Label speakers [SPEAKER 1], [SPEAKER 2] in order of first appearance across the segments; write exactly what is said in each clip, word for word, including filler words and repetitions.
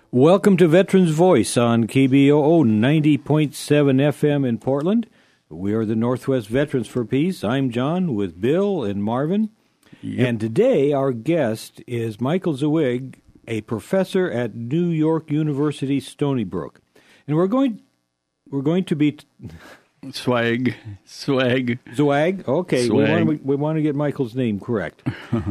[SPEAKER 1] Welcome to Veterans Voice on K B O O ninety point seven F M in Portland. We are the Northwest Veterans for Peace. I'm John with Bill and Marvin. Yep. And today our guest is Michael Zwig, a professor at New York University Stony Brook. And we're going we're going to be... T-
[SPEAKER 2] Swag. Swag.
[SPEAKER 1] Zwag? Okay,
[SPEAKER 2] Swag.
[SPEAKER 1] We, want to, we want to get Michael's name correct.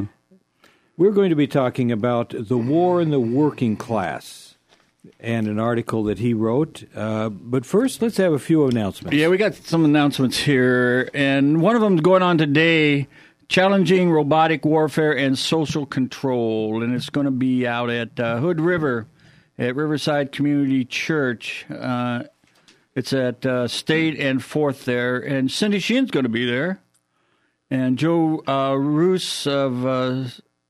[SPEAKER 1] We're going to be talking about the war in the working class and an article that he wrote. Uh, but first, let's have a few announcements.
[SPEAKER 2] Yeah, we got some announcements here, and one of them is going on today, Challenging Robotic Warfare and Social Control, and it's going to be out at uh, Hood River at Riverside Community Church. Uh, it's at uh, State and Fourth there, and Cindy Sheen's going to be there, and Joe uh, Roos of uh,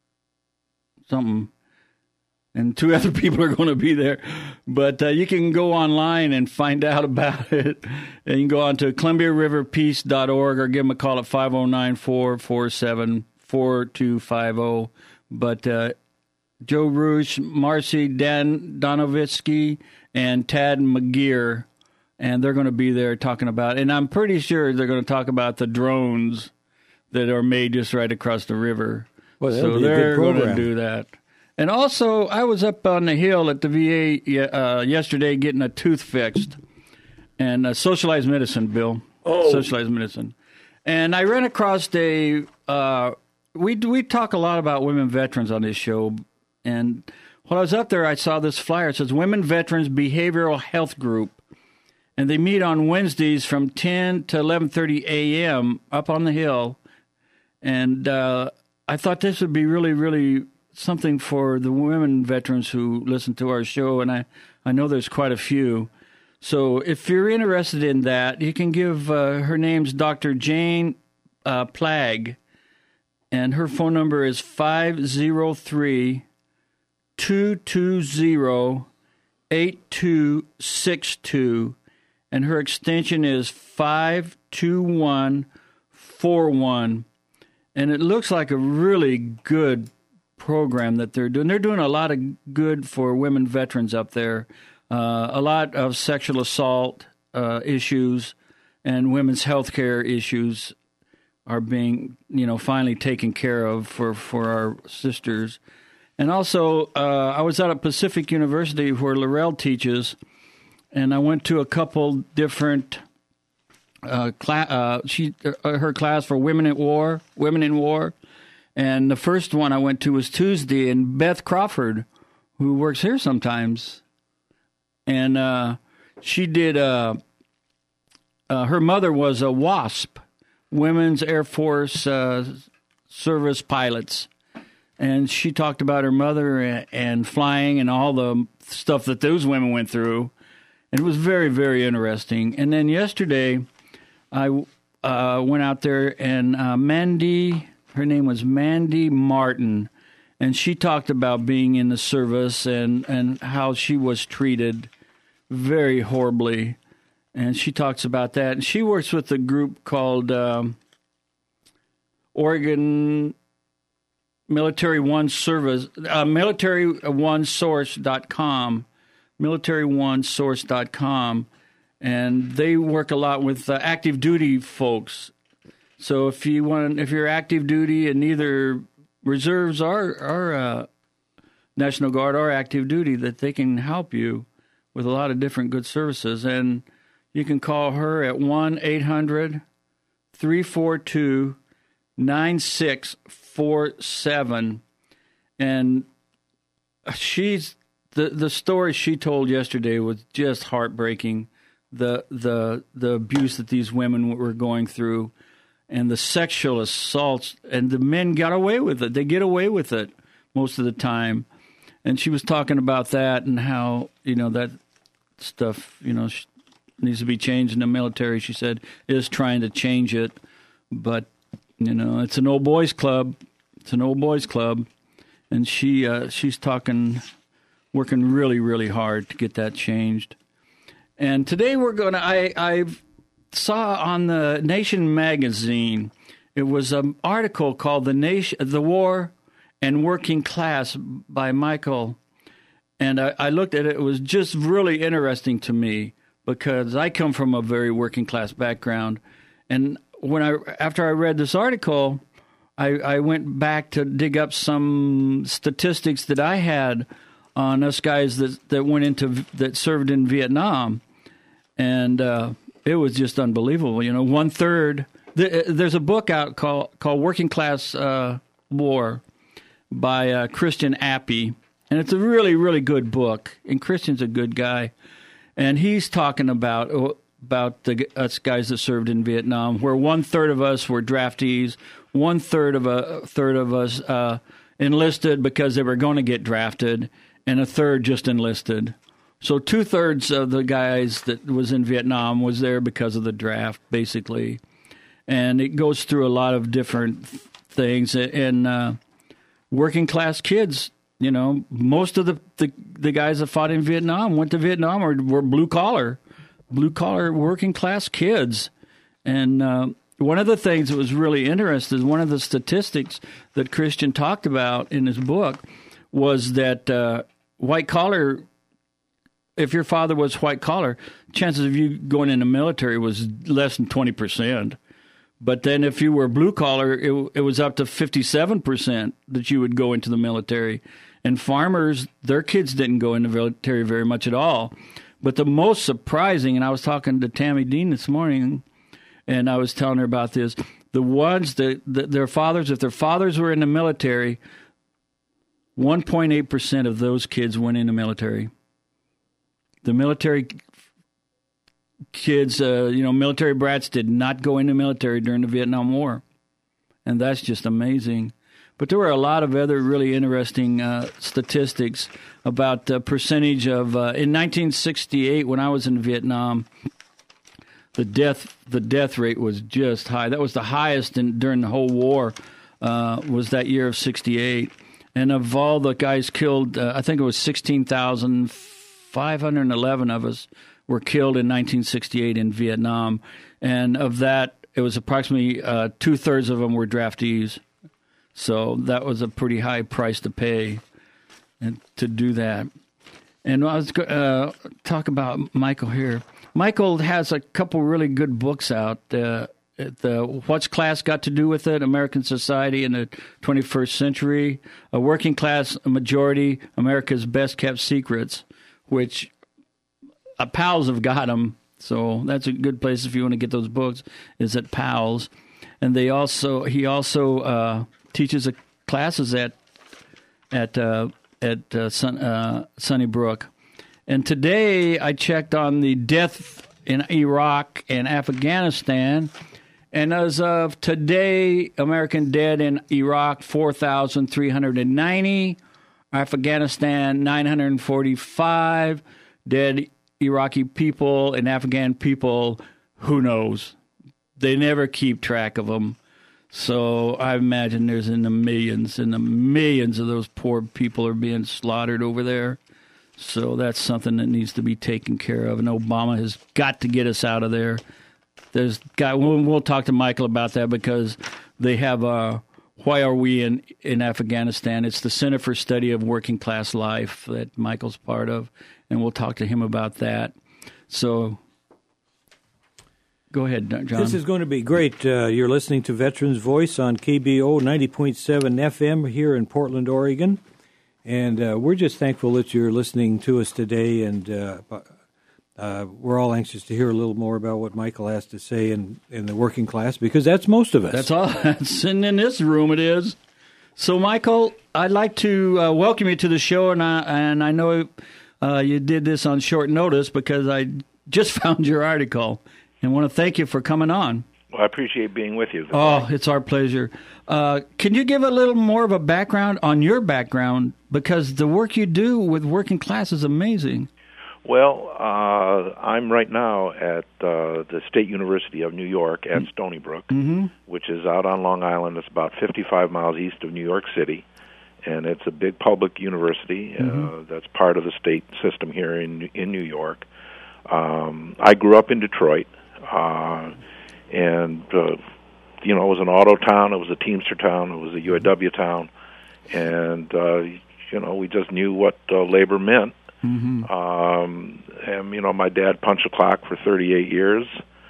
[SPEAKER 2] something. And two other people are going to be there. But uh, you can go online and find out about it. And you can go on to Columbia River Peace dot org or give them a call at five oh nine, four four seven, four two five oh. But uh, Joe Rouge, Marcy Dan Donovitsky, and Tad McGear, and they're going to be there talking about it. And I'm pretty sure they're going to talk about the drones that are made just right across the river.
[SPEAKER 1] Well,
[SPEAKER 2] so they're going to do that. And also, I was up on the hill at the V A uh, yesterday getting a tooth fixed. And uh, socialized medicine, Bill.
[SPEAKER 1] Oh.
[SPEAKER 2] Socialized medicine. And I ran across a... Uh, we we talk a lot about women veterans on this show. And when I was up there, I saw this flyer. It says, Women Veterans Behavioral Health Group. And they meet on Wednesdays from ten to eleven thirty a.m. up on the hill. And uh, I thought this would be really, really... something for the women veterans who listen to our show, and I, I know there's quite a few. So if you're interested in that, you can give, uh, her name's Doctor Jane uh, Plagg, and her phone number is five oh three, two two zero, eight two six two, and her extension is five two one four one, and it looks like a really good program that they're doing. They're doing a lot of good for women veterans up there. Uh, a lot of sexual assault uh, issues and women's health care issues are being, you know, finally taken care of for, for our sisters. And also, uh, I was out at Pacific University where Laurel teaches, and I went to a couple different uh, cla- uh, she uh, her class for women at war, women in war. And the first one I went to was Tuesday, and Beth Crawford, who works here sometimes, and uh, she did, uh, uh, her mother was a WASP, Women's Air Force uh, Service Pilots, and she talked about her mother and, and flying and all the stuff that those women went through. And it was very, very interesting. And then yesterday, I uh, went out there, and uh, Mandy... Her name was Mandy Martin, and she talked about being in the service and, and how she was treated very horribly. And she talks about that. And she works with a group called um, Oregon Military One Service, uh, military one source dot com, military one source dot com, and they work a lot with uh, active duty folks. So if you want, if you're active duty and neither reserves or, or uh, National Guard or active duty, that they can help you with a lot of different good services. And you can call her at one eight hundred, three four two, nine six four seven. And she's the the story she told yesterday was just heartbreaking. The the the abuse that these women were going through. And the sexual assaults, and the men got away with it. They get away with it most of the time. And she was talking about that and how, you know, that stuff, you know, needs to be changed in the military. She said, is trying to change it. But, you know, it's an old boys club. It's an old boys club. And she uh, she's talking, working really, really hard to get that changed. And today we're going to, I, I've, saw on the Nation magazine, it was an article called "The Nation, the War and Working Class" by Michael, And I, I looked at it. It was just really interesting to me because I come from a very working class background. And when I after I read this article, I, I went back to dig up some statistics that I had on us guys that, that went into that served in Vietnam, and uh, it was just unbelievable. You know, one third. Th- there's a book out called called Working Class uh, War by uh, Christian Appy, and it's a really really good book. And Christian's a good guy, and he's talking about about the us guys that served in Vietnam, where one third of us were draftees, one third of a third of us uh, enlisted because they were going to get drafted, and a third just enlisted. So two thirds of the guys that was in Vietnam was there because of the draft, basically. And it goes through a lot of different things. And uh, working class kids, you know, most of the, the, the guys that fought in Vietnam went to Vietnam or were blue collar, blue collar working class kids. And uh, one of the things that was really interesting, one of the statistics that Christian talked about in his book was that uh, white collar, if your father was white collar, chances of you going in the military was less than twenty percent. But then if you were blue collar, it, it was up to fifty-seven percent that you would go into the military. And farmers, their kids didn't go into the military very much at all. But the most surprising, and I was talking to Tammy Dean this morning, and I was telling her about this, the ones that, that their fathers, if their fathers were in the military, one point eight percent of those kids went in the military. The military kids, uh, you know, military brats did not go into the military during the Vietnam War. And that's just amazing. But there were a lot of other really interesting uh, statistics about the percentage of, uh, in nineteen sixty-eight, when I was in Vietnam, the death the death rate was just high. That was the highest in, during the whole war, uh, was that year of sixty-eight. And of all the guys killed, uh, I think it was sixteen thousand five hundred eleven of us were killed in nineteen sixty-eight in Vietnam. And of that, it was approximately uh, two-thirds of them were draftees. So that was a pretty high price to pay and to do that. And I was uh, talk about Michael here. Michael has a couple really good books out. Uh, the What's Class Got to Do with It? American Society in the twenty-first Century. A Working Class Majority, America's Best Kept Secrets, which uh, Powell's have got them. So that's a good place if you want to get those books, is at Powell's. And they also he also uh, teaches a, classes at at uh, at uh, Sun, uh, Sunnybrook. And today I checked on the death in Iraq and Afghanistan, and as of today, American dead in Iraq four thousand three hundred ninety, Afghanistan nine hundred forty-five, dead Iraqi people and Afghan people, who knows? They never keep track of them. So I imagine there's in the millions and the millions of those poor people are being slaughtered over there. So that's something that needs to be taken care of. And Obama has got to get us out of there. There's got, we'll, we'll talk to Michael about that because they have a, Why Are We in, in Afghanistan? It's the Center for Study of Working Class Life that Michael's part of. And we'll talk to him about that. So go ahead, John.
[SPEAKER 1] This is going to be great. Uh, you're listening to Veterans Voice on K B O ninety point seven F M here in Portland, Oregon. And uh, we're just thankful that you're listening to us today. And uh, uh, we're all anxious to hear a little more about what Michael has to say in, in the working class, because that's most of us.
[SPEAKER 2] That's all. That's in, in this room it is. So, Michael, I'd like to uh, welcome you to the show. And I, and I know uh, you did this on short notice because I just found your article. And want to thank you for coming on.
[SPEAKER 3] Well, I appreciate being with you.
[SPEAKER 2] Oh, it's our pleasure. Uh, can you give a little more of a background on your background? Because the work you do with working class is amazing.
[SPEAKER 3] Well, uh, I'm right now at uh, the State University of New York at mm-hmm. Stony Brook, mm-hmm. which is out on Long Island. It's about fifty-five miles east of New York City. And it's a big public university mm-hmm. uh, that's part of the state system here in in New York. Um, I grew up in Detroit. Uh, and, uh, you know, it was an auto town, it was a Teamster town, it was a U A W town, and, uh, you know, we just knew what uh, labor meant.
[SPEAKER 2] Mm-hmm.
[SPEAKER 3] Um, and, you know, my dad punched a clock for thirty-eight years.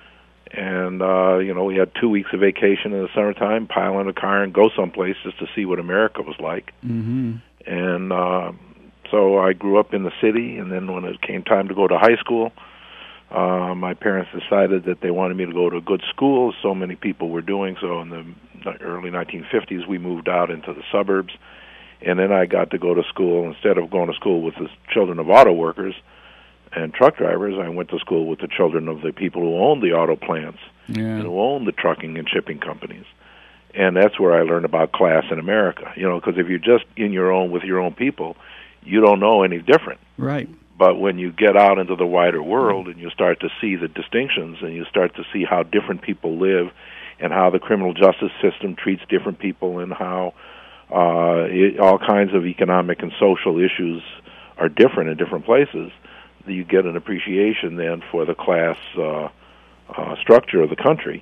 [SPEAKER 3] And, uh, you know, we had two weeks of vacation in the summertime, pile in a car and go someplace just to see what America was like.
[SPEAKER 2] Mm-hmm.
[SPEAKER 3] And uh, so I grew up in the city, and then when it came time to go to high school, uh, my parents decided that they wanted me to go to a good school. So many people were doing so. In the early nineteen fifties, we moved out into the suburbs. And then I got to go to school. Instead of going to school with the children of auto workers and truck drivers, I went to school with the children of the people who owned the auto plants
[SPEAKER 2] Yeah.
[SPEAKER 3] and who owned the trucking and shipping companies. And that's where I learned about class in America. You know, because if you're just in your own with your own people, you don't know any different.
[SPEAKER 2] Right.
[SPEAKER 3] But when you get out into the wider world and you start to see the distinctions and you start to see how different people live and how the criminal justice system treats different people and how uh, it, all kinds of economic and social issues are different in different places, you get an appreciation then for the class uh, uh, structure of the country.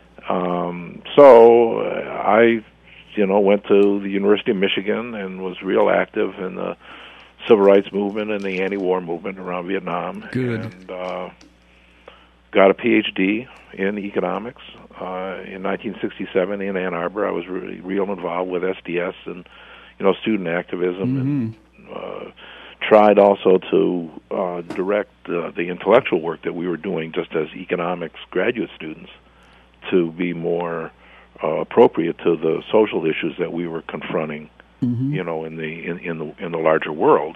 [SPEAKER 3] Um, so uh, I, you know, went to the University of Michigan and was real active in the civil rights movement and the anti-war movement around Vietnam.
[SPEAKER 2] Good.
[SPEAKER 3] And uh, got a P H D in economics uh, in nineteen sixty-seven in Ann Arbor. I was really real involved with S D S and, you know, student activism
[SPEAKER 2] Mm-hmm.
[SPEAKER 3] and uh, tried also to uh, direct uh, the intellectual work that we were doing just as economics graduate students to be more uh, appropriate to the social issues that we were confronting,
[SPEAKER 2] Mm-hmm.
[SPEAKER 3] you know, in the in, in the in the larger world.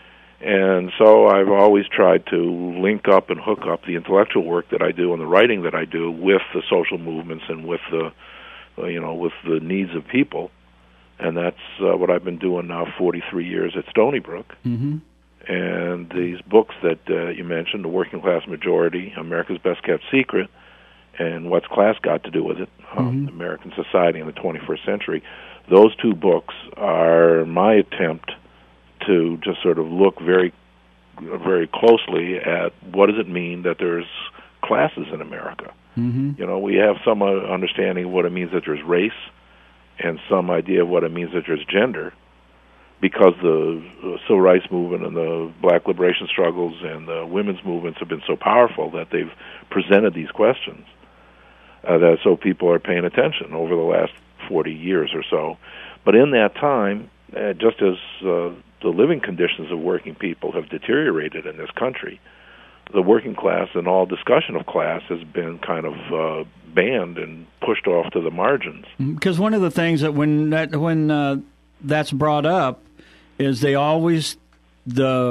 [SPEAKER 3] And so I've always tried to link up and hook up the intellectual work that I do and the writing that I do with the social movements and with the, uh, you know, with the needs of people. And that's uh, what I've been doing now forty-three years at Stony Brook.
[SPEAKER 2] Mm-hmm.
[SPEAKER 3] And these books that uh, you mentioned, The Working Class Majority, America's Best Kept Secret, and What's Class Got to Do with It, um,
[SPEAKER 2] Mm-hmm.
[SPEAKER 3] American Society in the twenty-first Century, those two books are my attempt to just sort of look very, very closely at what does it mean that there's classes in America.
[SPEAKER 2] Mm-hmm.
[SPEAKER 3] You know, we have some uh, understanding of what it means that there's race, and some idea of what it means that there's gender, because the, the civil rights movement and the black liberation struggles and the women's movements have been so powerful that they've presented these questions, uh, that so people are paying attention over the last forty years or so. But in that time, uh, just as uh, the living conditions of working people have deteriorated in this country, the working class and all discussion of class has been kind of uh, banned and pushed off to the margins.
[SPEAKER 2] Because one of the things that when that when uh, that's brought up is they always, the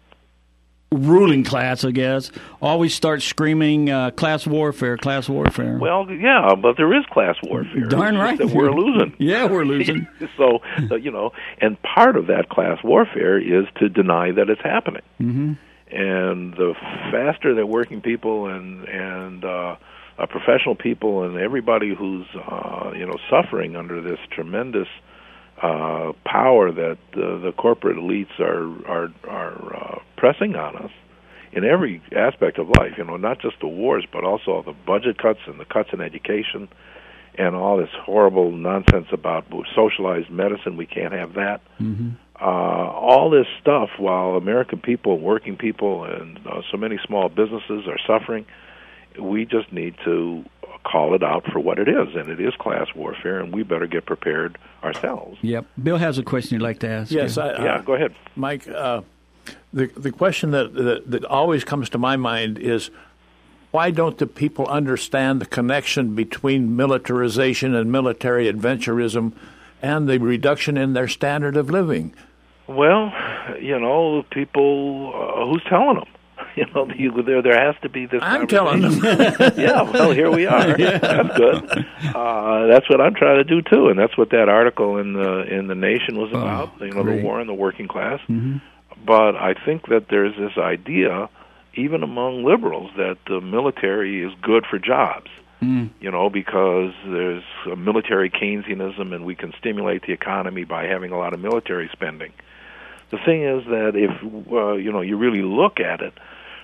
[SPEAKER 2] ruling class, I guess, always start screaming uh, class warfare, class warfare.
[SPEAKER 3] Well, yeah, but there is class warfare.
[SPEAKER 2] Darn
[SPEAKER 3] It's
[SPEAKER 2] right.
[SPEAKER 3] just that we're losing.
[SPEAKER 2] Yeah, we're losing.
[SPEAKER 3] so, so, you know, and part of that class warfare is to deny that it's happening.
[SPEAKER 2] Mm-hmm.
[SPEAKER 3] And the faster that working people and and uh, uh, professional people and everybody who's uh, you know suffering under this tremendous uh, power that uh, the corporate elites are are are uh, pressing on us in every aspect of life, you know, not just the wars, but also the budget cuts and the cuts in education and all this horrible nonsense about socialized medicine. We can't have that.
[SPEAKER 2] Mm-hmm.
[SPEAKER 3] Uh, all this stuff, while American people, working people, and uh, so many small businesses are suffering, we just need to call it out for what it is, and it is class warfare, and we better get prepared ourselves.
[SPEAKER 2] Yep. Bill has a question you'd like to ask.
[SPEAKER 4] Yes, I,
[SPEAKER 3] Yeah,
[SPEAKER 4] uh,
[SPEAKER 3] go ahead.
[SPEAKER 4] Mike. Uh, the the question that, that that always comes to my mind is, why don't the people understand the connection between militarization and military adventurism and the reduction in their standard of living?
[SPEAKER 3] Well, you know, people, uh, who's telling them? You know, you, there there has to be this.
[SPEAKER 4] I'm telling them.
[SPEAKER 3] Yeah, well, here we are. Yeah. That's good. Uh, that's what I'm trying to do too, and that's what that article in the in the Nation was about.
[SPEAKER 2] Oh,
[SPEAKER 3] you know,
[SPEAKER 2] great.
[SPEAKER 3] the war on the working class.
[SPEAKER 2] Mm-hmm.
[SPEAKER 3] But I think that there's this idea, even among liberals, that the military is good for jobs.
[SPEAKER 2] Mm.
[SPEAKER 3] You know, because there's a military Keynesianism, and we can stimulate the economy by having a lot of military spending. The thing is that if uh, you know you really look at it,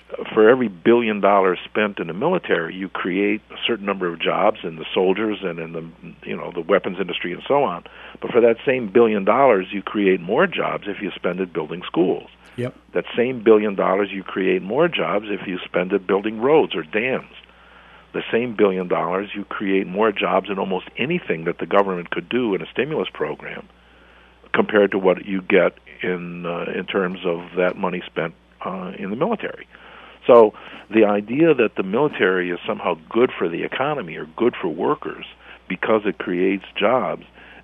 [SPEAKER 3] for every billion dollars spent in the military, you create a certain number of jobs in the soldiers and in the you know the weapons industry and so on. But for that same billion dollars, you create more jobs if you spend it building schools.
[SPEAKER 2] Yep.
[SPEAKER 3] That same billion dollars, you create more jobs if you spend it building roads or dams. The same billion dollars, you create more jobs in almost anything that the government could do in a stimulus program compared to what you get in uh, in terms of that money spent uh, in the military. So the idea that the military is somehow good for the economy or good for workers because it creates jobs,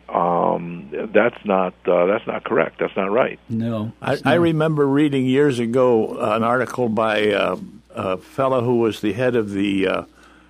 [SPEAKER 3] um, that's not uh, that's not correct. That's not right.
[SPEAKER 2] No.
[SPEAKER 4] I, I remember reading years ago an article by uh, a fellow who was the head of the uh,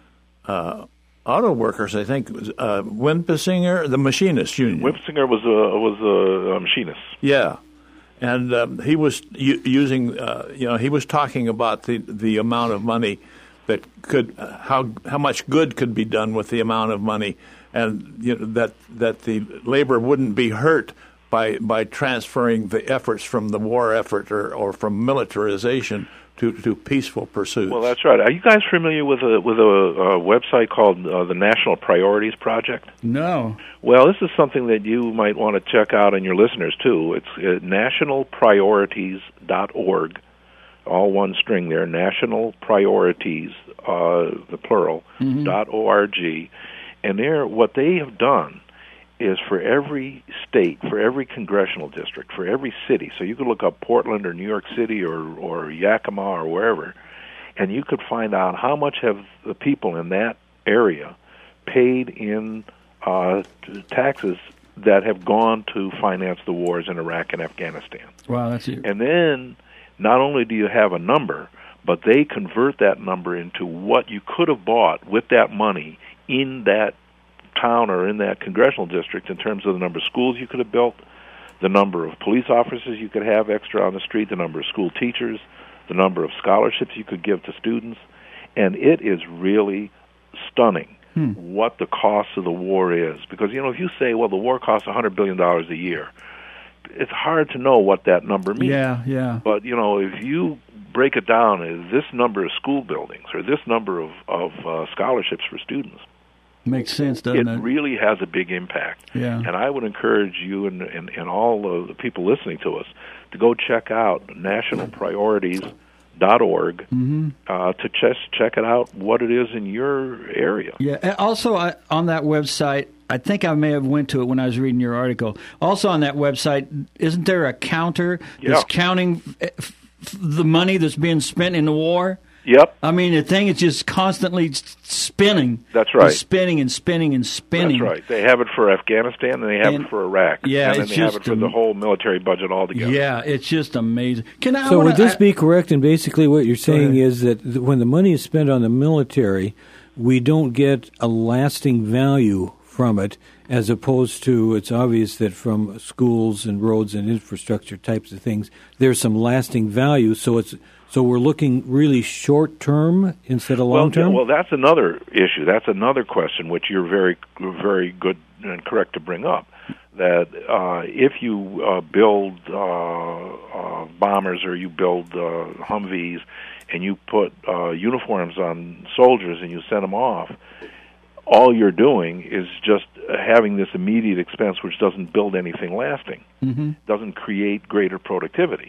[SPEAKER 4] uh, auto workers, I think, uh, Wimpesinger, the machinist union.
[SPEAKER 3] Wimpesinger was a was a, a machinist.
[SPEAKER 4] Yeah. And um, he was u- using, uh, you know, he was talking about the, the amount of money that could, uh, how how much good could be done with the amount of money, and you know that that the labor wouldn't be hurt by by transferring the efforts from the war effort or, or from militarization to, to peaceful pursuits.
[SPEAKER 3] Well, that's right. Are you guys familiar with a with a, a website called uh, the National Priorities Project?
[SPEAKER 2] No.
[SPEAKER 3] Well, this is something that you might want to check out, and your listeners too. It's uh, national priorities dot org, all one string there. National Priorities, uh, the plural, mm-hmm. dot org, and there, what they have done is for every state, for every congressional district, for every city. So you could look up Portland or New York City or, or Yakima or wherever, and you could find out how much have the people in that area paid in uh, taxes that have gone to finance the wars in Iraq and Afghanistan.
[SPEAKER 2] Wow, that's it.
[SPEAKER 3] And then not only do you have a number, but they convert that number into what you could have bought with that money in that town or in that congressional district in terms of the number of schools you could have built, the number of police officers you could have extra on the street, the number of school teachers, the number of scholarships you could give to students. And it is really stunning hmm. what the cost of the war is. Because, you know, if you say, well, the war costs one hundred billion dollars a year, it's hard to know what that number means.
[SPEAKER 2] Yeah, yeah.
[SPEAKER 3] But, you know, if you break it down as this number of school buildings or this number of, of uh, scholarships for students,
[SPEAKER 2] makes sense, doesn't
[SPEAKER 3] it?
[SPEAKER 2] It
[SPEAKER 3] really has a big impact.
[SPEAKER 2] Yeah.
[SPEAKER 3] And I would encourage you and, and, and all of the people listening to us to go check out national priorities dot org mm-hmm. uh, to just check it out, what it is in your area.
[SPEAKER 2] Yeah. Also, I, on that website, I think I may have went to it when I was reading your article. Also on that website, isn't there a counter that's
[SPEAKER 3] yeah.
[SPEAKER 2] counting the money that's being spent in the war?
[SPEAKER 3] Yep.
[SPEAKER 2] I mean, the thing is just constantly spinning.
[SPEAKER 3] That's right.
[SPEAKER 2] And spinning and spinning and spinning.
[SPEAKER 3] That's right. They have it for Afghanistan and they have
[SPEAKER 2] and,
[SPEAKER 3] it for Iraq.
[SPEAKER 2] Yeah,
[SPEAKER 3] and then
[SPEAKER 2] it's
[SPEAKER 3] they
[SPEAKER 2] just
[SPEAKER 3] have it for the whole military budget altogether.
[SPEAKER 2] Yeah, it's just amazing. Can I,
[SPEAKER 1] so
[SPEAKER 2] I wanna,
[SPEAKER 1] would this
[SPEAKER 2] I,
[SPEAKER 1] be correct? And basically what you're saying is that when the money is spent on the military, we don't get a lasting value from it, as opposed to, it's obvious that from schools and roads and infrastructure types of things, there's some lasting value. So it's so we're looking really short term instead of long term.
[SPEAKER 3] Well, well, that's another issue. That's another question which you're very, very good and correct to bring up. That uh, if you uh, build uh, uh, bombers or you build uh, Humvees and you put uh, uniforms on soldiers and you send them off, all you're doing is just having this immediate expense which doesn't build anything lasting, mm-hmm. doesn't create greater productivity,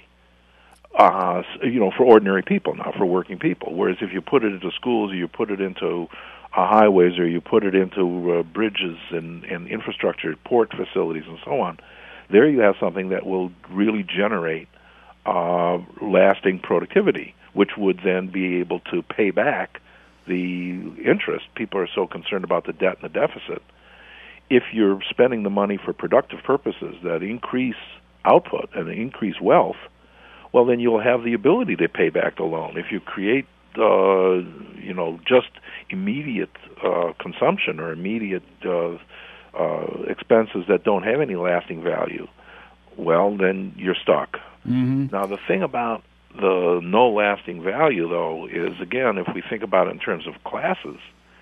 [SPEAKER 3] uh, you know, for ordinary people, not for working people. Whereas if you put it into schools or you put it into uh, highways or you put it into uh, bridges and, and infrastructure, port facilities and so on, there you have something that will really generate uh, lasting productivity, which would then be able to pay back the interest. People are so concerned about the debt and the deficit. If you're spending the money for productive purposes that increase output and increase wealth, well, then you'll have the ability to pay back the loan. If you create, uh, you know, just immediate uh, consumption or immediate uh, uh, expenses that don't have any lasting value, well, then you're stuck. Mm-hmm. Now, the thing about the no lasting value, though, is, again, if we think about it in terms of classes,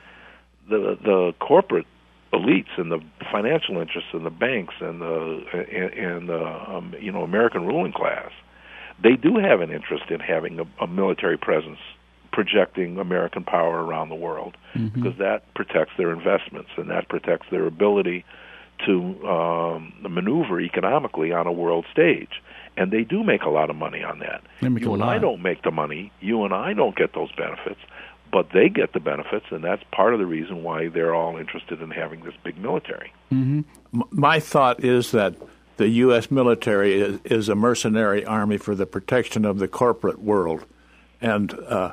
[SPEAKER 3] the the corporate elites and the financial interests and the banks and the and, and the um, you know American ruling class, they do have an interest in having a, a military presence projecting American power around the world, mm-hmm. because that protects their investments and that protects their ability to um, maneuver economically on a world stage. And they do make a lot of money on that. You and I don't make the money. You and I don't get those benefits, but they get the benefits, and that's part of the reason why they're all interested in having this big military.
[SPEAKER 4] Mm-hmm. My thought is that the U S military is, is a mercenary army for the protection of the corporate world. And uh,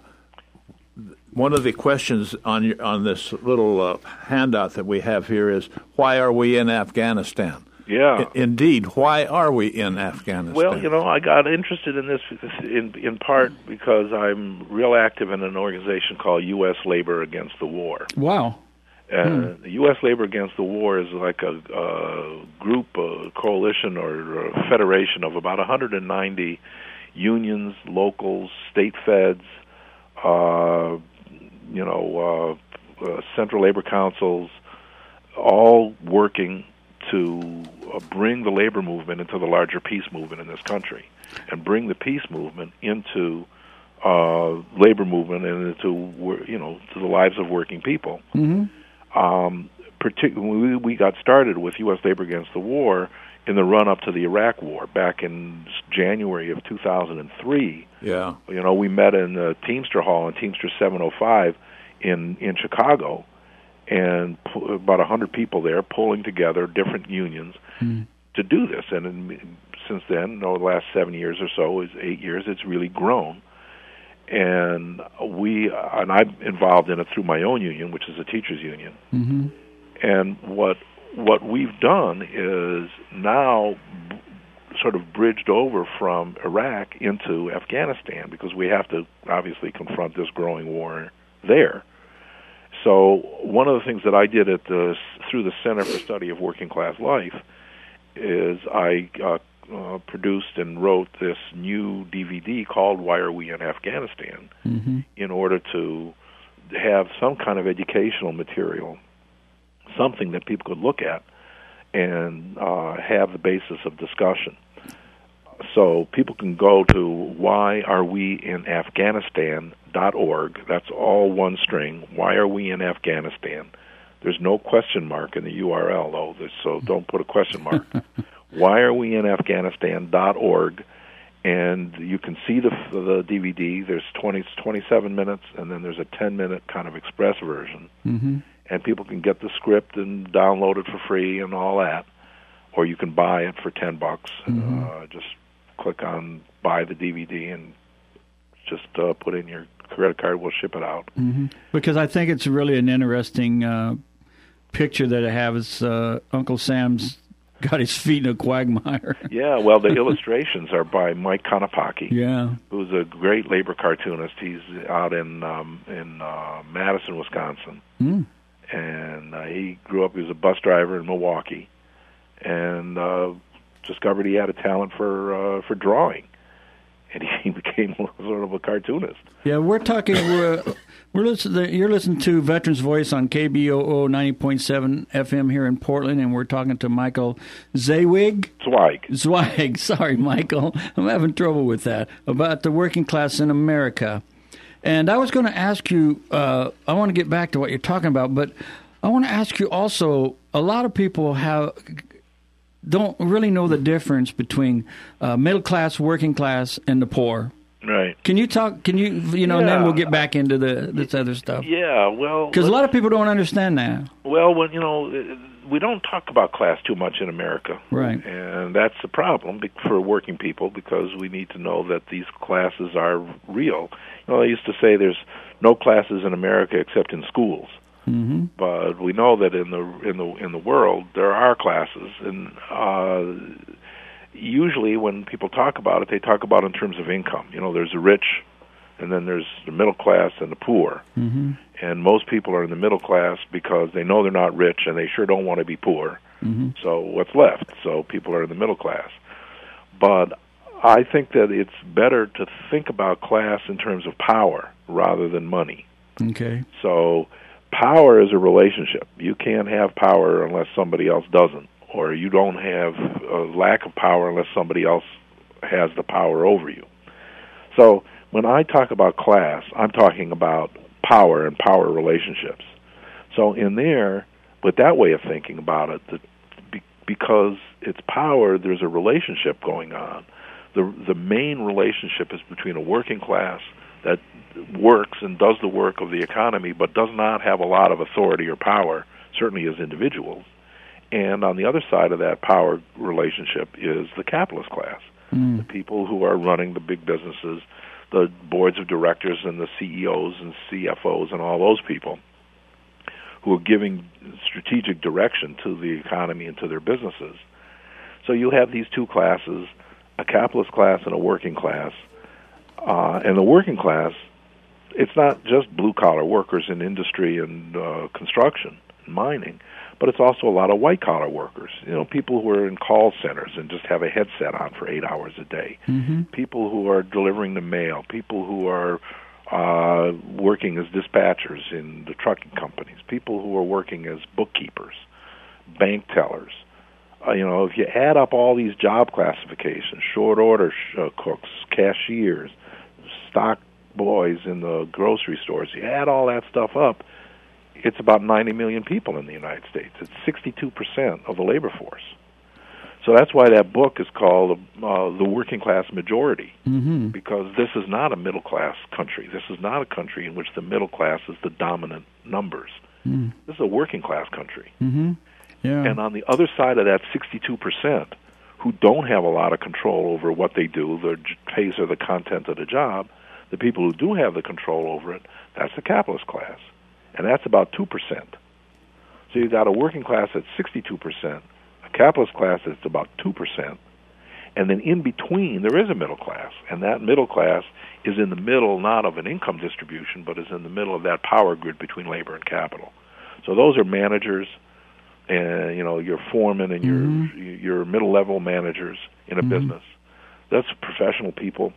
[SPEAKER 4] one of the questions on your, on this little uh, handout that we have here is, why are we in Afghanistan?
[SPEAKER 3] Yeah.
[SPEAKER 4] I- indeed, why are we in Afghanistan?
[SPEAKER 3] Well, you know, I got interested in this in in part because I'm real active in an organization called U S Labor Against the War.
[SPEAKER 2] Wow.
[SPEAKER 3] Uh,
[SPEAKER 2] hmm.
[SPEAKER 3] The U S Labor Against the War is like a, a group, a coalition, or a federation of about one hundred ninety unions, locals, state feds, uh, you know, uh, uh, central labor councils, all working to uh, bring the labor movement into the larger peace movement in this country, and bring the peace movement into uh, labor movement and into, you know, to the lives of working people.
[SPEAKER 2] Mm-hmm.
[SPEAKER 3] Um, particularly, we, we got started with U S Labor Against the War in the run-up to the Iraq War back in January of two thousand three.
[SPEAKER 4] Yeah.
[SPEAKER 3] You know, we met in the Teamster Hall in Teamster seven oh five in, in Chicago, and pu- about one hundred people there pulling together different unions mm. to do this. And in, since then, over the last seven years or so, is eight years, it's really grown. And we, and I'm involved in it through my own union, which is a teachers' union.
[SPEAKER 2] Mm-hmm.
[SPEAKER 3] And what what we've done is now b- sort of bridged over from Iraq into Afghanistan, because we have to obviously confront this growing war there. So one of the things that I did at the through the Center for Study of Working Class Life is I uh, uh, produced and wrote this new D V D called Why Are We in Afghanistan, mm-hmm. in order to have some kind of educational material, something that people could look at and uh, have the basis of discussion. So people can go to why are we in Afghanistan dot org. That's all one string. Why are we in Afghanistan? There's no question mark in the U R L, though, so don't put a question mark. why are we in Afghanistan dot org, and you can see the the D V D. There's twenty, twenty-seven minutes, and then there's a ten-minute kind of express version. Mm-hmm. And people can get the script and download it for free and all that, or you can buy it for ten bucks. Mm-hmm. Uh, just click on buy the D V D and just uh, put in your credit card. We'll ship it out.
[SPEAKER 2] Mm-hmm. Because I think it's really an interesting uh, picture that I have. Is uh, Uncle Sam's got his feet in a quagmire.
[SPEAKER 3] Yeah, well, the illustrations are by Mike Konopaki,
[SPEAKER 2] yeah,
[SPEAKER 3] who's a great labor cartoonist. He's out in um, in uh, Madison, Wisconsin, mm. and uh, he grew up. He was a bus driver in Milwaukee, and uh, discovered he had a talent for uh, for drawing, and he became sort of a cartoonist.
[SPEAKER 2] Yeah, we're talking. We're we're listening. You're listening to Veterans Voice on K B O O ninety point seven F M here in Portland, and we're talking to Michael Zawig.
[SPEAKER 3] Zweig.
[SPEAKER 2] Zweig. Sorry, Michael. I'm having trouble with that. About the working class in America, and I was going to ask you. Uh, I want to get back to what you're talking about, but I want to ask you also. A lot of people have. Don't really know the difference between uh, middle class, working class, and the poor.
[SPEAKER 3] Right.
[SPEAKER 2] Can you talk? Can you, you know,
[SPEAKER 3] yeah.
[SPEAKER 2] and then we'll get back into the this other stuff.
[SPEAKER 3] Yeah, well,
[SPEAKER 2] because a lot of people don't understand that.
[SPEAKER 3] Well, when you know, we don't talk about class too much in America,
[SPEAKER 2] right?
[SPEAKER 3] And that's a problem for working people, because we need to know that these classes are real. You know, I used to say there's no classes in America except in schools. Mm-hmm. But we know that in the in the in the world there are classes, and uh, usually when people talk about it, they talk about it in terms of income. You know, there's the rich, and then there's the middle class and the poor. Mm-hmm. And most people are in the middle class because they know they're not rich, and they sure don't want to be poor. Mm-hmm. So what's left? So people are in the middle class. But I think that it's better to think about class in terms of power rather than money.
[SPEAKER 2] Okay.
[SPEAKER 3] So power is a relationship. You can't have power unless somebody else doesn't, or you don't have a lack of power unless somebody else has the power over you. So when I talk about class, I'm talking about power and power relationships. So in there, with that way of thinking about it, the, be, because it's power, there's a relationship going on. The the main relationship is between a working class that works and does the work of the economy, but does not have a lot of authority or power, certainly as individuals. And on the other side of that power relationship is the capitalist class, mm. the people who are running the big businesses, the boards of directors and the C E Os and C F Os and all those people who are giving strategic direction to the economy and to their businesses. So you have these two classes, a capitalist class and a working class. Uh, and the working class, it's not just blue-collar workers in industry and uh, construction and mining, but it's also a lot of white-collar workers, you know, people who are in call centers and just have a headset on for eight hours a day, mm-hmm. people who are delivering the mail, people who are uh, working as dispatchers in the trucking companies, people who are working as bookkeepers, bank tellers. Uh, you know, if you add up all these job classifications, short order sh- uh, cooks, cashiers, stock boys in the grocery stores, you add all that stuff up, it's about ninety million people in the United States. It's sixty-two percent of the labor force. So that's why that book is called uh, The Working Class Majority, mm-hmm. because this is not a middle-class country. This is not a country in which the middle class is the dominant numbers. Mm. This is a working-class country.
[SPEAKER 2] Mm-hmm. Yeah.
[SPEAKER 3] And on the other side of that sixty-two percent, who don't have a lot of control over what they do, the pace or the content of the job, the people who do have the control over it, that's the capitalist class. And that's about two percent. So you've got a working class at sixty-two percent, a capitalist class that's about two percent, and then in between there is a middle class. And that middle class is in the middle not of an income distribution, but is in the middle of that power grid between labor and capital. So those are managers, and you know, your foremen and your mm-hmm. your middle-level managers in a mm-hmm. business. That's professional people.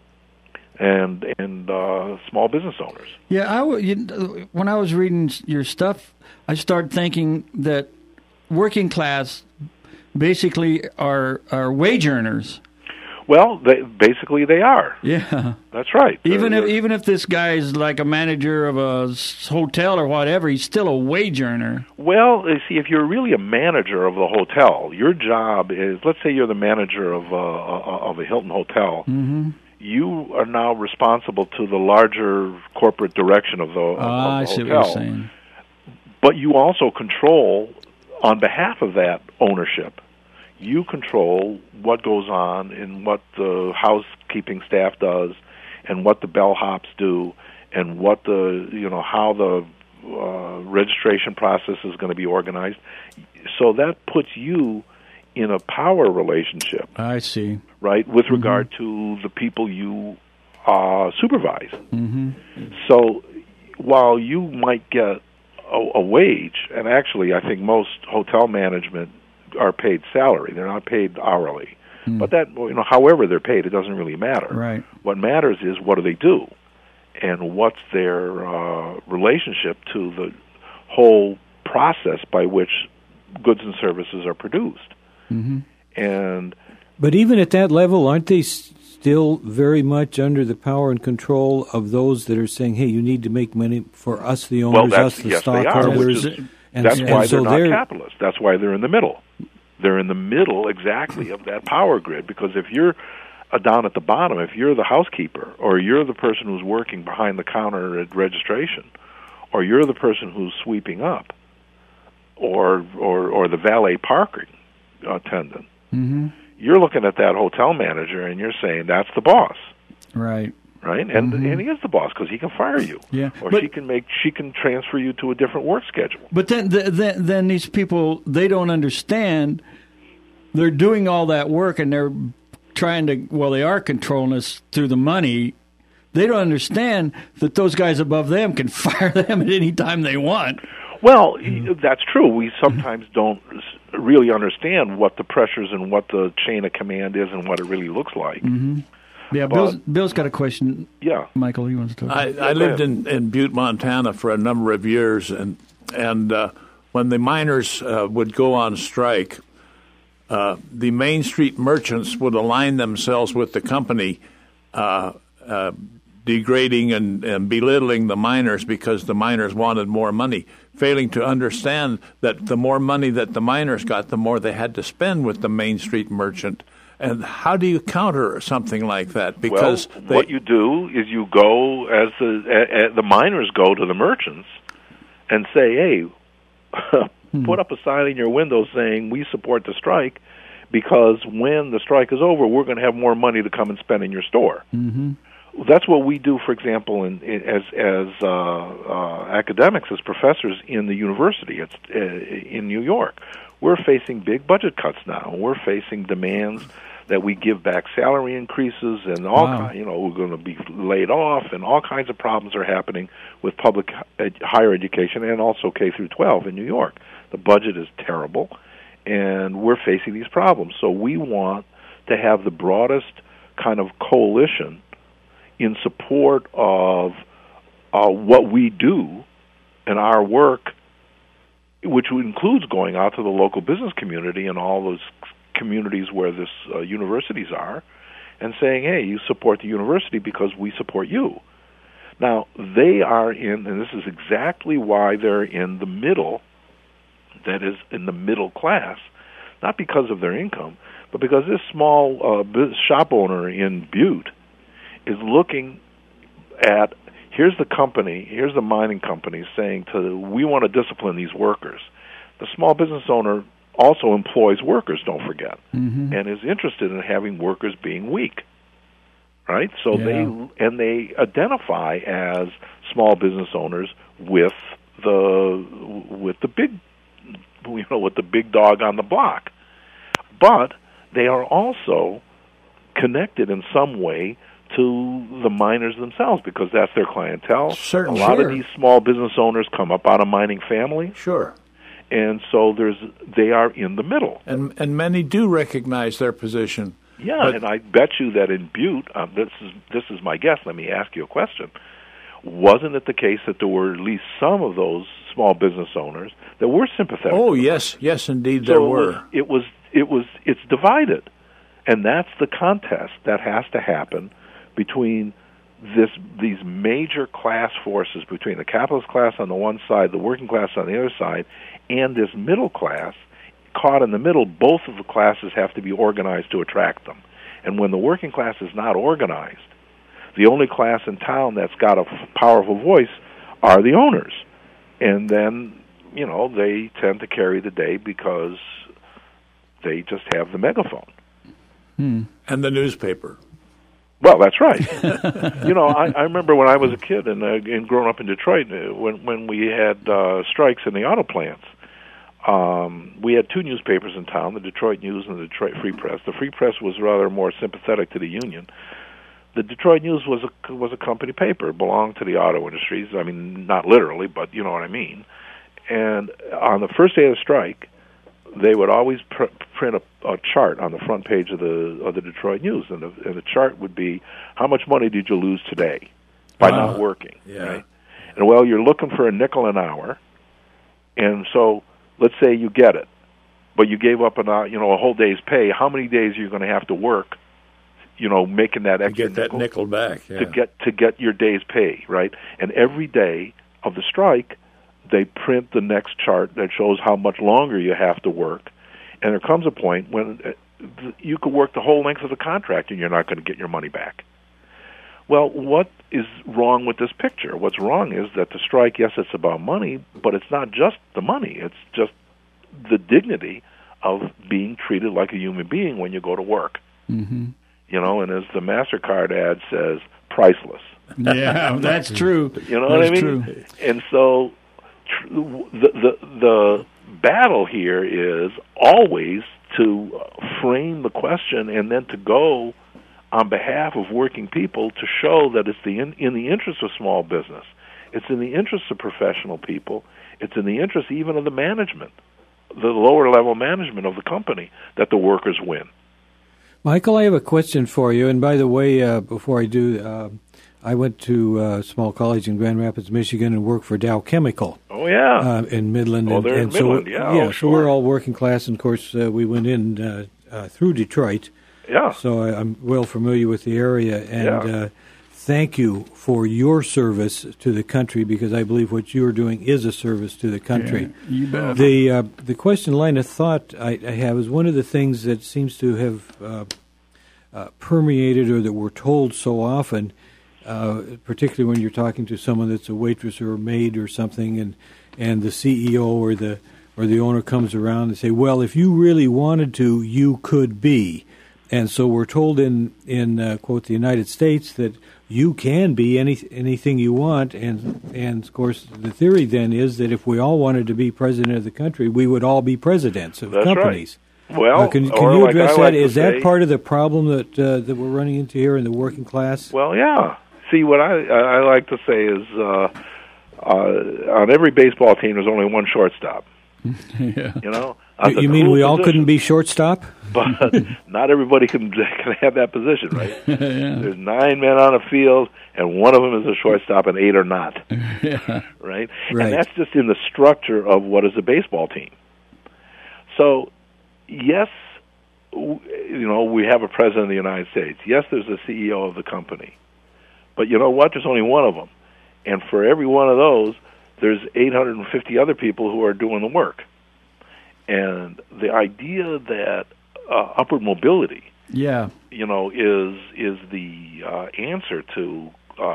[SPEAKER 3] And and uh, small business owners.
[SPEAKER 2] Yeah, I w- you, when I was reading your stuff, I started thinking that working class basically are are wage earners.
[SPEAKER 3] Well, they, basically they are.
[SPEAKER 2] Yeah,
[SPEAKER 3] that's right.
[SPEAKER 2] Even
[SPEAKER 3] they're,
[SPEAKER 2] if
[SPEAKER 3] they're,
[SPEAKER 2] even if this guy is like a manager of a hotel or whatever, he's still a wage earner.
[SPEAKER 3] Well, you see, if you're really a manager of the hotel, your job is, let's say you're the manager of a, of a Hilton hotel.
[SPEAKER 2] Mm-hmm.
[SPEAKER 3] You are now responsible to the larger corporate direction of the, of,
[SPEAKER 2] ah,
[SPEAKER 3] of the
[SPEAKER 2] I see
[SPEAKER 3] hotel.
[SPEAKER 2] what you're saying.
[SPEAKER 3] But you also control, on behalf of that ownership, you control what goes on and what the housekeeping staff does and what the bellhops do and what the, you know, how the uh, registration process is going to be organized. So that puts you in a power relationship.
[SPEAKER 2] I see.
[SPEAKER 3] Right, with
[SPEAKER 2] mm-hmm.
[SPEAKER 3] regard to the people you uh, supervise.
[SPEAKER 2] Mm-hmm.
[SPEAKER 3] So while you might get a, a wage, and actually I think most hotel management are paid salary. They're not paid hourly. Mm. But that, you know, however they're paid, it doesn't really matter.
[SPEAKER 2] Right.
[SPEAKER 3] What matters is what do they do, and what's their uh, relationship to the whole process by which goods and services are produced.
[SPEAKER 2] Mm-hmm.
[SPEAKER 3] And
[SPEAKER 1] but even at that level, aren't they still very much under the power and control of those that are saying, "Hey, you need to make money for us, the owners,
[SPEAKER 3] well,
[SPEAKER 1] us, the
[SPEAKER 3] yes,
[SPEAKER 1] stockholders"?
[SPEAKER 3] They are, is, and, that's and why so they're not they're, capitalists. That's why they're in the middle. They're in the middle exactly of that power grid. Because if you're uh, down at the bottom, if you're the housekeeper, or you're the person who's working behind the counter at registration, or you're the person who's sweeping up, or or, or the valet parking attendant.
[SPEAKER 2] Mm-hmm.
[SPEAKER 3] You're looking at that hotel manager and you're saying that's the boss,
[SPEAKER 2] right?
[SPEAKER 3] Right, and
[SPEAKER 2] mm-hmm.
[SPEAKER 3] and he is the boss because he can fire you,
[SPEAKER 2] yeah,
[SPEAKER 3] or
[SPEAKER 2] but,
[SPEAKER 3] she can make she can transfer you to a different work schedule.
[SPEAKER 2] But then, then, then these people, they don't understand. They're doing all that work and they're trying to. Well, they are controlling us through the money. They don't understand that those guys above them can fire them at any time they want.
[SPEAKER 3] Well, mm-hmm. that's true. We sometimes don't really understand what the pressures and what the chain of command is and what it really looks like.
[SPEAKER 2] Mm-hmm. Yeah, Bill's, Bill's got a question.
[SPEAKER 3] Yeah,
[SPEAKER 2] Michael, you want to talk?
[SPEAKER 4] I, I lived in, in Butte, Montana, for a number of years, and and uh, when the miners uh, would go on strike, uh, the Main Street merchants would align themselves with the company uh, uh, degrading and, and belittling the miners because the miners wanted more money, failing to understand that the more money that the miners got, the more they had to spend with the Main Street merchant. And how do you counter something like that? Because
[SPEAKER 3] well,
[SPEAKER 4] they,
[SPEAKER 3] what you do is you go, as the uh, the miners go to the merchants and say, hey, put up a sign in your window saying we support the strike, because when the strike is over, we're going to have more money to come and spend in your store.
[SPEAKER 2] Mm-hmm.
[SPEAKER 3] That's what we do, for example, in, in, as as uh, uh, academics, as professors in the university. It's uh, in New York. We're facing big budget cuts now. We're facing demands that we give back salary increases, and all
[SPEAKER 2] wow.
[SPEAKER 3] kind, you know, we're going to be laid off, and all kinds of problems are happening with public ed- higher education and also K through twelve in New York. The budget is terrible, and we're facing these problems. So we want to have the broadest kind of coalition in support of uh, what we do and our work, which includes going out to the local business community and all those communities where this uh, universities are, and saying, hey, you support the university because we support you. Now, they are in, and this is exactly why they're in the middle, that is, in the middle class, not because of their income, but because this small uh, shop owner in Butte is looking at, here's the company, here's the mining company saying to, we want to discipline these workers. The small business owner also employs workers, don't forget, mm-hmm. and is interested in having workers being weak, right? So yeah. they and they identify as small business owners with the with the big, you know, with the big dog on the block, but they are also connected in some way to the miners themselves because that's their clientele.
[SPEAKER 4] Certainly,
[SPEAKER 3] a lot
[SPEAKER 4] sure.
[SPEAKER 3] of these small business owners come up out of mining families.
[SPEAKER 4] Sure.
[SPEAKER 3] And so there's they are in the middle,
[SPEAKER 4] and and many do recognize their position.
[SPEAKER 3] Yeah,
[SPEAKER 4] but,
[SPEAKER 3] and I bet you that in Butte, um, this is this is my guess. Let me ask you a question: wasn't it the case that there were at least some of those small business owners that were sympathetic?
[SPEAKER 4] Oh, yes, yes, indeed,
[SPEAKER 3] so
[SPEAKER 4] there were.
[SPEAKER 3] It was it was it's divided, and that's the contest that has to happen between this these major class forces, between the capitalist class on the one side, the working class on the other side, and this middle class. Caught in the middle, both of the classes have to be organized to attract them. And when the working class is not organized, the only class in town that's got a f- powerful voice are the owners. And then, you know, they tend to carry the day because they just have the megaphone.
[SPEAKER 4] Hmm. And the newspaper.
[SPEAKER 3] Well, that's right. you know, I, I remember when I was a kid and, uh, and growing up in Detroit, uh, when, when we had uh, strikes in the auto plants, Um, we had two newspapers in town, the Detroit News and the Detroit Free Press. The Free Press was rather more sympathetic to the union. The Detroit News was a, was a company paper, it belonged to the auto industries. I mean, not literally, but you know what I mean. And on the first day of the strike, they would always pr- print a, a chart on the front page of the of the Detroit News, and the, and the chart would be, how much money did you lose today by wow. not working?
[SPEAKER 4] Yeah.
[SPEAKER 3] Right? And, well, you're looking for a nickel an hour, and so let's say you get it, but you gave up an, uh, you know, a whole day's pay. How many days are you going to have to work, you know, making that extra
[SPEAKER 4] to get that nickel, nickel back yeah.
[SPEAKER 3] to get to get your day's pay, right? And every day of the strike, they print the next chart that shows how much longer you have to work. And there comes a point when you could work the whole length of the contract and you're not going to get your money back. Well, what is wrong with this picture? What's wrong is that the strike, yes, it's about money, but it's not just the money. It's just the dignity of being treated like a human being when you go to work.
[SPEAKER 2] Mm-hmm.
[SPEAKER 3] You know, and as the MasterCard ad says, priceless.
[SPEAKER 2] Yeah, that's true.
[SPEAKER 3] You know
[SPEAKER 2] that's
[SPEAKER 3] what I mean?
[SPEAKER 2] True.
[SPEAKER 3] And so tr- the, the the battle here is always to frame the question and then to go on behalf of working people to show that it's the in, in the interest of small business. It's in the interest of professional people. It's in the interest even of the management, the lower level management of the company, that the workers win.
[SPEAKER 1] Michael, I have a question for you. And by the way, uh, before I do, uh, I went to a small college in Grand Rapids, Michigan, and worked for Dow Chemical.
[SPEAKER 3] Oh, yeah.
[SPEAKER 1] Uh, in Midland.
[SPEAKER 3] Oh,
[SPEAKER 1] and,
[SPEAKER 3] they're
[SPEAKER 1] and
[SPEAKER 3] in Midland,
[SPEAKER 1] so,
[SPEAKER 3] yeah.
[SPEAKER 1] Yeah,
[SPEAKER 3] oh,
[SPEAKER 1] so
[SPEAKER 3] sure.
[SPEAKER 1] we're all working class, and of course, uh, we went in uh, uh, through Detroit.
[SPEAKER 3] Yeah.
[SPEAKER 1] So I, I'm well familiar with the area. And
[SPEAKER 3] yeah.
[SPEAKER 1] uh, thank you for your service to the country, because I believe what you're doing is a service to the country.
[SPEAKER 2] Yeah, you bet.
[SPEAKER 1] The uh, the question line of thought I, I have is one of the things that seems to have uh, uh, permeated, or that we're told so often, uh, particularly when you're talking to someone that's a waitress or a maid or something, and and the C E O or the or the owner comes around and say, well, if you really wanted to, you could be. And so we're told in, in uh, quote, the United States that you can be any, anything you want. And, and, of course, the theory then is that if we all wanted to be president of the country, we would all be presidents of
[SPEAKER 3] That's
[SPEAKER 1] companies.
[SPEAKER 3] Right. Well,
[SPEAKER 1] uh, can, can
[SPEAKER 3] or
[SPEAKER 1] you
[SPEAKER 3] like
[SPEAKER 1] address
[SPEAKER 3] I
[SPEAKER 1] that?
[SPEAKER 3] like to
[SPEAKER 1] Is that
[SPEAKER 3] say,
[SPEAKER 1] part of the problem that uh, that we're running into here in the working class?
[SPEAKER 3] Well, yeah. See, what I, I like to say is uh, uh, on every baseball team, there's only one shortstop.
[SPEAKER 2] Yeah.
[SPEAKER 3] You know,
[SPEAKER 1] You, you mean
[SPEAKER 3] cool
[SPEAKER 1] we all
[SPEAKER 3] position,
[SPEAKER 1] couldn't be shortstop?
[SPEAKER 3] But not everybody can can have that position, right?
[SPEAKER 2] Yeah.
[SPEAKER 3] There's nine men on a field, and one of them is a shortstop, and eight are not.
[SPEAKER 2] Yeah.
[SPEAKER 3] Right?
[SPEAKER 1] Right.
[SPEAKER 3] And that's just in the structure of what is a baseball team. So, yes, w- you know, we have a president of the United States. Yes, there's a C E O of the company. But you know what? There's only one of them. And for every one of those, there's eight hundred fifty other people who are doing the work. And the idea that uh, upward mobility,
[SPEAKER 2] Yeah.
[SPEAKER 3] you know, is is the uh, answer to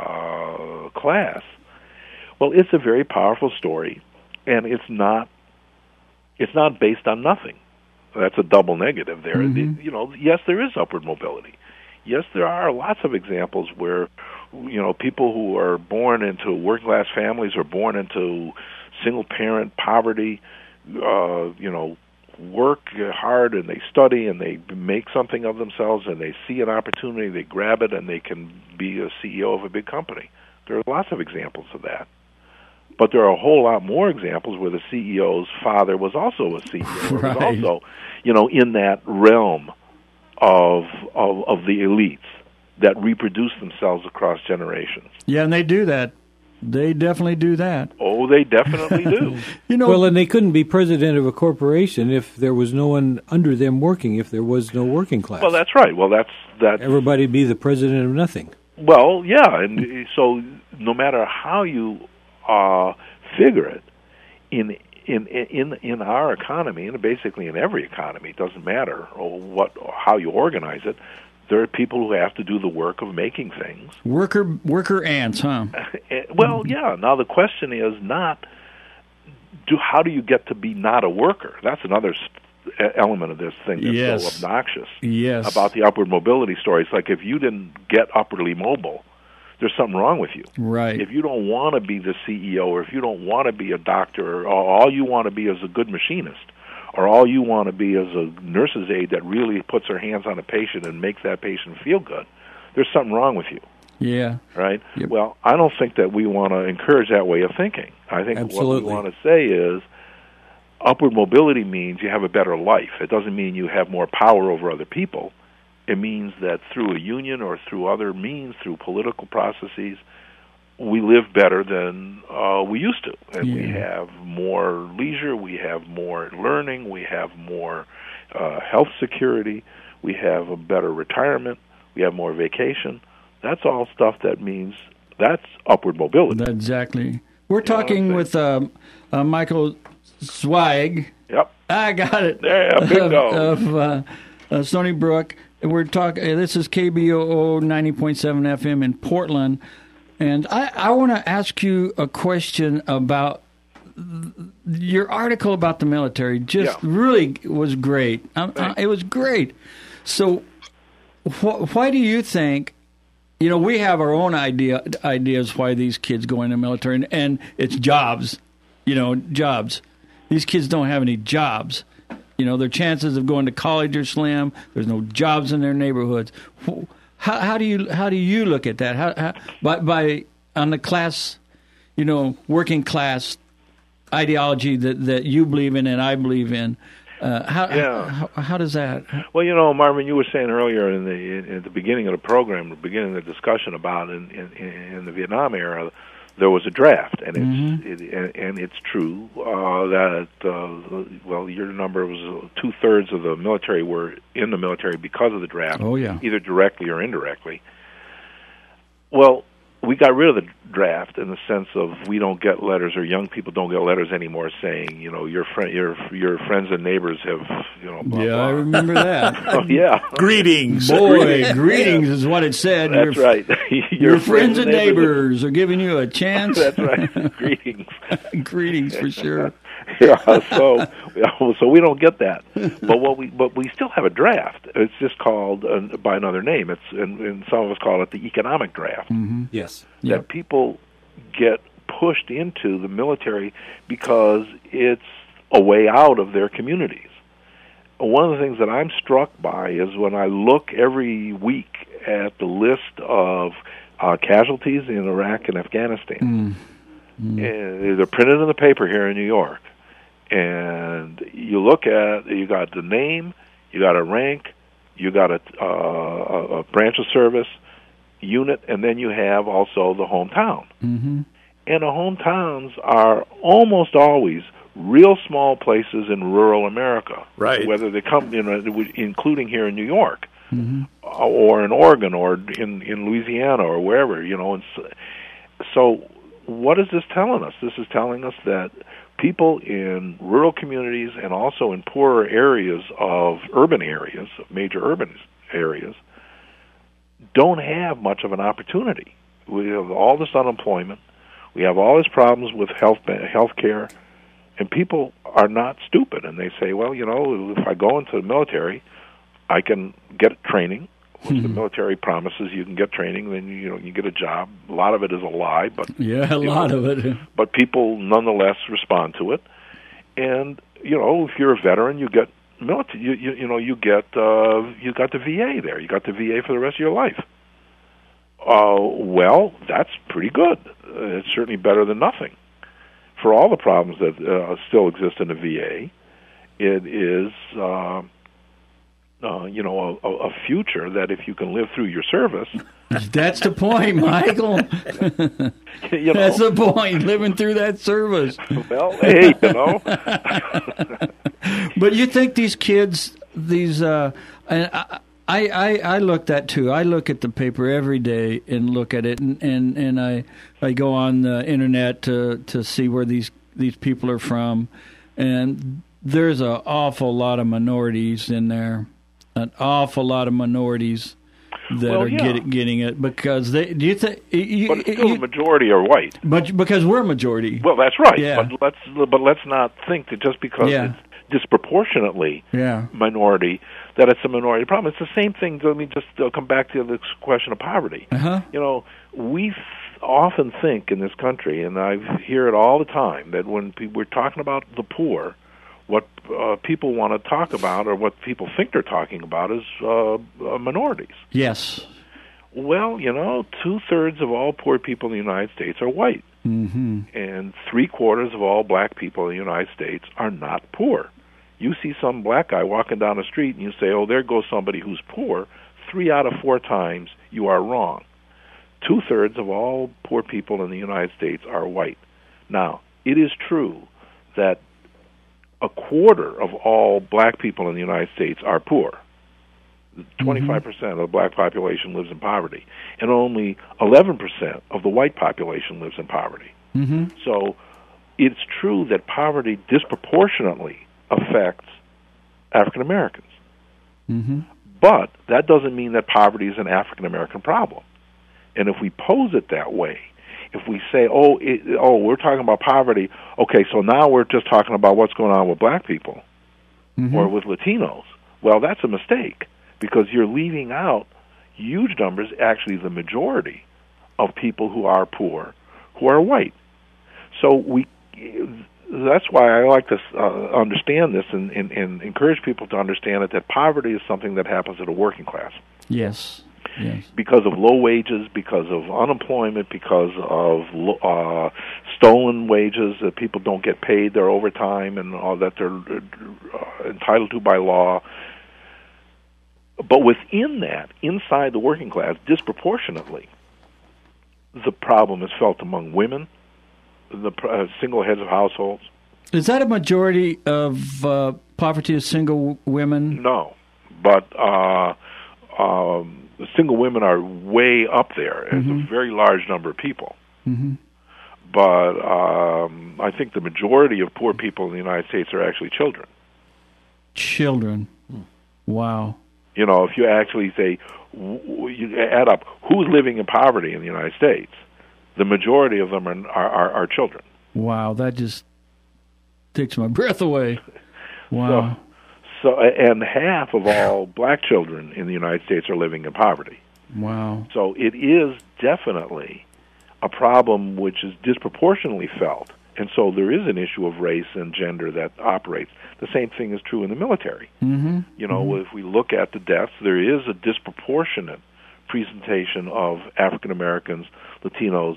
[SPEAKER 3] uh, class. Well, it's a very powerful story, and it's not it's not based on nothing. That's a double negative there.
[SPEAKER 2] Mm-hmm.
[SPEAKER 3] The, you know, yes, there is upward mobility. Yes, there are lots of examples where, you know, people who are born into working class families or born into single parent poverty, uh, you know, work hard and they study and they make something of themselves and they see an opportunity, they grab it, and they can be a C E O of a big company. There are lots of examples of that. But there are a whole lot more examples where the C E O's father was also a C E O, or
[SPEAKER 2] Right.
[SPEAKER 3] was also, you know, in that realm of, of of the elites that reproduce themselves across generations.
[SPEAKER 2] Yeah, and they do that. They definitely do that.
[SPEAKER 3] Oh, they definitely do.
[SPEAKER 2] You know,
[SPEAKER 1] Well, and they couldn't be president of a corporation if there was no one under them working, if there was no working class.
[SPEAKER 3] Well, that's right. Well, that's that's
[SPEAKER 1] Everybody would be the president of nothing.
[SPEAKER 3] well, yeah, and so no matter how you uh, figure it, in in in in our economy, and basically in every economy, it doesn't matter what how you organize it. There are people who have to do the work of making things.
[SPEAKER 2] worker worker ants, huh?
[SPEAKER 3] Well, yeah. Now the question is not do how do you get to be not a worker? That's another st- element of this thing that's
[SPEAKER 2] Yes.
[SPEAKER 3] so obnoxious
[SPEAKER 2] Yes.
[SPEAKER 3] about the upward mobility story. It's like if you didn't get upwardly mobile, there's something wrong with you.
[SPEAKER 2] Right.
[SPEAKER 3] If you don't want to be the C E O, or if you don't want to be a doctor, or all you want to be is a good machinist, or all you want to be is a nurse's aide that really puts her hands on a patient and makes that patient feel good, there's something wrong with you,
[SPEAKER 2] Yeah.
[SPEAKER 3] right?
[SPEAKER 2] Yep.
[SPEAKER 3] Well, I don't think that we want to encourage that way of thinking. I think
[SPEAKER 1] Absolutely.
[SPEAKER 3] what we want to say is upward mobility means you have a better life. It doesn't mean you have more power over other people. It means that through a union or through other means, through political processes, we live better than uh, we used to. And we
[SPEAKER 2] Yeah.
[SPEAKER 3] have more leisure, we have more learning, we have more uh, health security, we have a better retirement, we have more vacation. That's all stuff that means that's upward mobility.
[SPEAKER 2] That exactly. We're
[SPEAKER 3] know what I'm
[SPEAKER 2] talking
[SPEAKER 3] saying?
[SPEAKER 2] with uh, uh, Michael Zweig.
[SPEAKER 3] Yep.
[SPEAKER 2] I got it.
[SPEAKER 3] Yeah, big
[SPEAKER 2] of,
[SPEAKER 3] dog.
[SPEAKER 2] of uh, uh, Stony Brook. We're talking. This is K B O O ninety point seven F M in Portland, and I, I want to ask you a question about your article about the military. Just
[SPEAKER 3] Yeah.
[SPEAKER 2] really was great. Um, uh,
[SPEAKER 3] Thanks.
[SPEAKER 2] it was great. So, wh- why do you think? You know, we have our own idea ideas why these kids go in the military, and, and it's jobs. You know, jobs. These kids don't have any jobs. You know, their chances of going to college are slim. There's no jobs in their neighborhoods. How, how do you how do you look at that? How, how by by on the class, you know, working class ideology that, that you believe in and I believe in. Uh, how,
[SPEAKER 3] Yeah.
[SPEAKER 2] how how does that?
[SPEAKER 3] Well, you know, Marvin, you were saying earlier in the in, at the beginning of the program, the beginning of the discussion about in, in, in the Vietnam era, there was a draft, and it's
[SPEAKER 2] Mm-hmm.
[SPEAKER 3] it, and, and it's true uh, that uh, well, your number was uh, two thirds of the military were in the military because of the draft,
[SPEAKER 2] Oh, yeah.
[SPEAKER 3] either directly or indirectly. Well, we got rid of the draft in the sense of we don't get letters, or young people don't get letters anymore saying, you know, your friend, your your friends and neighbors have, you know, blah,
[SPEAKER 2] yeah,
[SPEAKER 3] blah.
[SPEAKER 2] I remember that.
[SPEAKER 3] Oh, yeah.
[SPEAKER 4] Greetings.
[SPEAKER 2] Boy,
[SPEAKER 3] Greetings.
[SPEAKER 2] greetings is what it said.
[SPEAKER 3] That's
[SPEAKER 2] your,
[SPEAKER 3] right.
[SPEAKER 2] Your,
[SPEAKER 3] your
[SPEAKER 2] friends and neighbors are giving you a chance.
[SPEAKER 3] That's right. Greetings.
[SPEAKER 2] Greetings for sure.
[SPEAKER 3] Yeah, so so we don't get that, but what we but we still have a draft. It's just called uh, by another name. It's and, and some of us call it the economic draft.
[SPEAKER 2] Mm-hmm.
[SPEAKER 1] Yes.
[SPEAKER 3] That
[SPEAKER 2] Yep.
[SPEAKER 3] people get pushed into the military because it's a way out of their communities. One of the things that I'm struck by is when I look every week at the list of uh, casualties in Iraq and Afghanistan. Mm. And they're printed in the paper here in New York. And you look at, you got the name, you got a rank, you got a, uh, a branch of service, unit, and then you have also the hometown.
[SPEAKER 2] Mm-hmm.
[SPEAKER 3] And the hometowns are almost always real small places in rural America.
[SPEAKER 4] Right.
[SPEAKER 3] Whether they come, you know, including here in New York,
[SPEAKER 2] Mm-hmm.
[SPEAKER 3] or in Oregon, or in, in Louisiana, or wherever, you know. And so, so what is this telling us? This is telling us that people in rural communities and also in poorer areas of urban areas, major urban areas, don't have much of an opportunity. We have all this unemployment. We have all these problems with health health care, and people are not stupid, and they say, well, you know, if I go into the military, I can get training, which mm-hmm. the military promises you can get training, then you know you get a job. A lot of it is a lie, but
[SPEAKER 2] yeah, a lot
[SPEAKER 3] know,
[SPEAKER 2] of it.
[SPEAKER 3] But people nonetheless respond to it, and you know, if you're a veteran, you get military. You you, you know, you get uh, you got the V A there. You got the V A for the rest of your life. Uh, well, that's pretty good. Uh, it's certainly better than nothing. For all the problems that uh, still exist in the V A, it is. Uh, Uh, you know, a, a future that if you can live through your service.
[SPEAKER 2] That's the point, Michael.
[SPEAKER 3] you know,
[SPEAKER 2] That's the point, living through that service.
[SPEAKER 3] Well, hey, you know.
[SPEAKER 2] But you think these kids, these, uh, and I, I, I look that too. I look at the paper every day and look at it, and, and, and I, I go on the internet to, to see where these, these people are from, and there's an awful lot of minorities in there. An awful lot of minorities that
[SPEAKER 3] well,
[SPEAKER 2] are
[SPEAKER 3] yeah.
[SPEAKER 2] getting getting it because they. Do you think?
[SPEAKER 3] But it's still the majority are white.
[SPEAKER 2] But because we're a majority.
[SPEAKER 3] Well, that's right.
[SPEAKER 2] Yeah.
[SPEAKER 3] But let's but let's not think that just because
[SPEAKER 2] Yeah.
[SPEAKER 3] it's disproportionately
[SPEAKER 2] Yeah.
[SPEAKER 3] minority that it's a minority problem. It's the same thing. Let me just uh, come back to the question of poverty.
[SPEAKER 2] Uh-huh.
[SPEAKER 3] You know, we f- often think in this country, and I hear it all the time, that when pe- we're talking about the poor, what uh, people want to talk about, or what people think they're talking about, is uh, uh, minorities.
[SPEAKER 2] Yes.
[SPEAKER 3] Well, you know, two-thirds of all poor people in the United States are white.
[SPEAKER 2] Mm-hmm.
[SPEAKER 3] And three-quarters of all black people in the United States are not poor. You see some black guy walking down the street, and you say, oh, there goes somebody who's poor. Three out of four times, you are wrong. Two-thirds of all poor people in the United States are white. Now, it is true that a quarter of all black people in the United States are poor. twenty-five percent mm-hmm. of the black population lives in poverty, and only eleven percent of the white population lives in poverty.
[SPEAKER 2] Mm-hmm.
[SPEAKER 3] So it's true that poverty disproportionately affects African Americans.
[SPEAKER 2] Mm-hmm.
[SPEAKER 3] But that doesn't mean that poverty is an African American problem. And if we pose it that way, if we say, oh, it, oh, we're talking about poverty, okay, so now we're just talking about what's going on with black people mm-hmm. or with Latinos, well, that's a mistake, because you're leaving out huge numbers, actually the majority, of people who are poor, who are white. So we, that's why I like to uh, understand this and, and, and encourage people to understand it, that poverty is something that happens to the working class.
[SPEAKER 2] Yes. Yes.
[SPEAKER 3] Because of low wages, because of unemployment, because of uh, stolen wages, that people don't get paid their overtime and all that they're uh, entitled to by law. But within that, inside the working class, disproportionately, the problem is felt among women, the uh, single heads of households.
[SPEAKER 2] Is that a majority of uh, poverty is single women?
[SPEAKER 3] No, but uh, um, single women are way up there as
[SPEAKER 2] Mm-hmm.
[SPEAKER 3] a very large number of people.
[SPEAKER 2] Mm-hmm.
[SPEAKER 3] But um, I think the majority of poor people in the United States are actually children.
[SPEAKER 2] Children. Wow.
[SPEAKER 3] You know, if you actually say, w- you add up who's living in poverty in the United States, the majority of them are are, are, are children.
[SPEAKER 2] Wow, that just takes my breath away. Wow.
[SPEAKER 3] So, so, and half of all black children in the United States are living in poverty.
[SPEAKER 2] Wow.
[SPEAKER 3] So it is definitely a problem which is disproportionately felt. And so there is an issue of race and gender that operates. The same thing is true in the military.
[SPEAKER 2] Mm-hmm.
[SPEAKER 3] You know,
[SPEAKER 2] mm-hmm.
[SPEAKER 3] if we look at the deaths, there is a disproportionate presentation of African Americans, Latinos,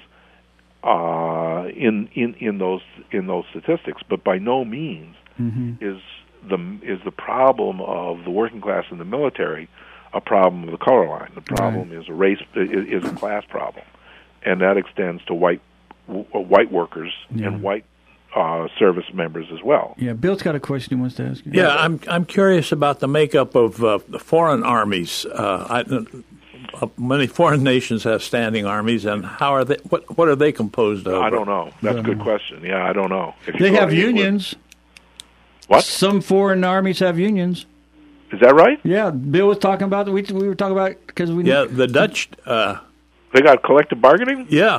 [SPEAKER 3] uh, in, in in those in those statistics. But by no means
[SPEAKER 2] Mm-hmm.
[SPEAKER 3] is the is the problem of the working class in the military a problem of the color line. The problem
[SPEAKER 2] Right.
[SPEAKER 3] is a race is, is a class problem, and that extends to white w- white workers
[SPEAKER 2] Yeah.
[SPEAKER 3] and white uh, service members as well.
[SPEAKER 2] Yeah, Bill's got a question he wants to ask you.
[SPEAKER 4] Yeah, I'm I'm curious about the makeup of uh, the foreign armies. Uh, I, uh, many foreign nations have standing armies, and how are they? What what are they composed of?
[SPEAKER 3] I don't know. That's a good question. Yeah, I don't know. If you
[SPEAKER 2] They
[SPEAKER 3] go
[SPEAKER 2] have
[SPEAKER 3] to England-
[SPEAKER 2] unions.
[SPEAKER 3] What?
[SPEAKER 2] Some foreign armies have unions.
[SPEAKER 3] Is that right?
[SPEAKER 2] Yeah, Bill was talking about. We we were talking about because we.
[SPEAKER 4] Yeah, the Dutch. Uh,
[SPEAKER 3] They got collective bargaining?
[SPEAKER 4] yeah,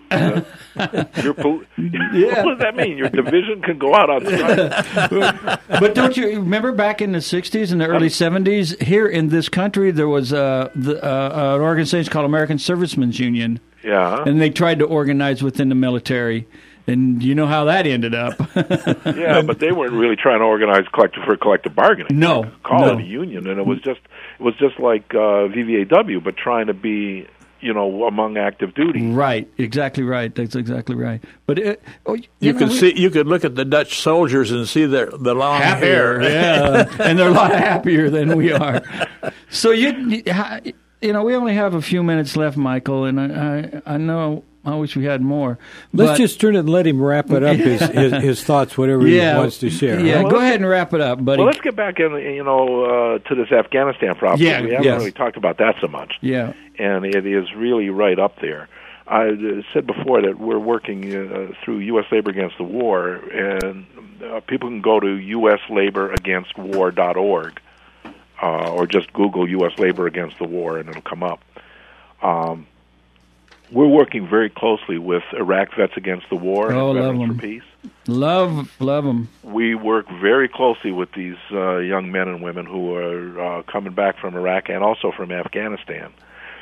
[SPEAKER 3] Your pol- What does that mean? Your division can go out on strike?
[SPEAKER 2] But don't you remember back in the sixties and the early seventies, here in this country, there was uh, the, uh, an organization called American Servicemen's Union,
[SPEAKER 3] Yeah.
[SPEAKER 2] and they tried to organize within the military. And you know how that ended up.
[SPEAKER 3] Yeah, but they weren't really trying to organize collective for collective bargaining.
[SPEAKER 2] No,
[SPEAKER 3] They call
[SPEAKER 2] no.
[SPEAKER 3] it a union, and it was just it was just like uh, V V A W, but trying to be, you know, among active duty.
[SPEAKER 2] Right, exactly right. That's exactly right. But it, oh, you,
[SPEAKER 4] you
[SPEAKER 2] know,
[SPEAKER 4] could
[SPEAKER 2] we-
[SPEAKER 4] see you could look at the Dutch soldiers and see their the long
[SPEAKER 2] happier,
[SPEAKER 4] hair.
[SPEAKER 2] yeah, and they're a lot happier than we are. So you, you, ha- you know, we only have a few minutes left, Michael, and I, I, I know. I wish we had more.
[SPEAKER 1] Let's
[SPEAKER 2] but-
[SPEAKER 1] just turn it and let him wrap it up, his, his, his thoughts, whatever
[SPEAKER 2] yeah,
[SPEAKER 1] he wants to share.
[SPEAKER 2] Yeah,
[SPEAKER 3] Well,
[SPEAKER 2] go ahead and wrap it up, buddy.
[SPEAKER 3] Well, let's get back in, you know, uh, to this Afghanistan problem.
[SPEAKER 2] Yeah,
[SPEAKER 3] we haven't
[SPEAKER 2] yes.
[SPEAKER 3] really talked about that so much.
[SPEAKER 2] yeah,
[SPEAKER 3] And it is really right up there. I uh, said before that we're working uh, through U S Labor Against the War, and uh, people can go to U S labor against war dot org, uh, or just Google U S Labor Against the War, and it'll come up. Um, we're working very closely with Iraq Vets Against the War
[SPEAKER 2] Oh,
[SPEAKER 3] and
[SPEAKER 2] love
[SPEAKER 3] Veterans
[SPEAKER 2] them.
[SPEAKER 3] for Peace.
[SPEAKER 2] love, love them.
[SPEAKER 3] We work very closely with these uh, young men and women who are uh, coming back from Iraq and also from Afghanistan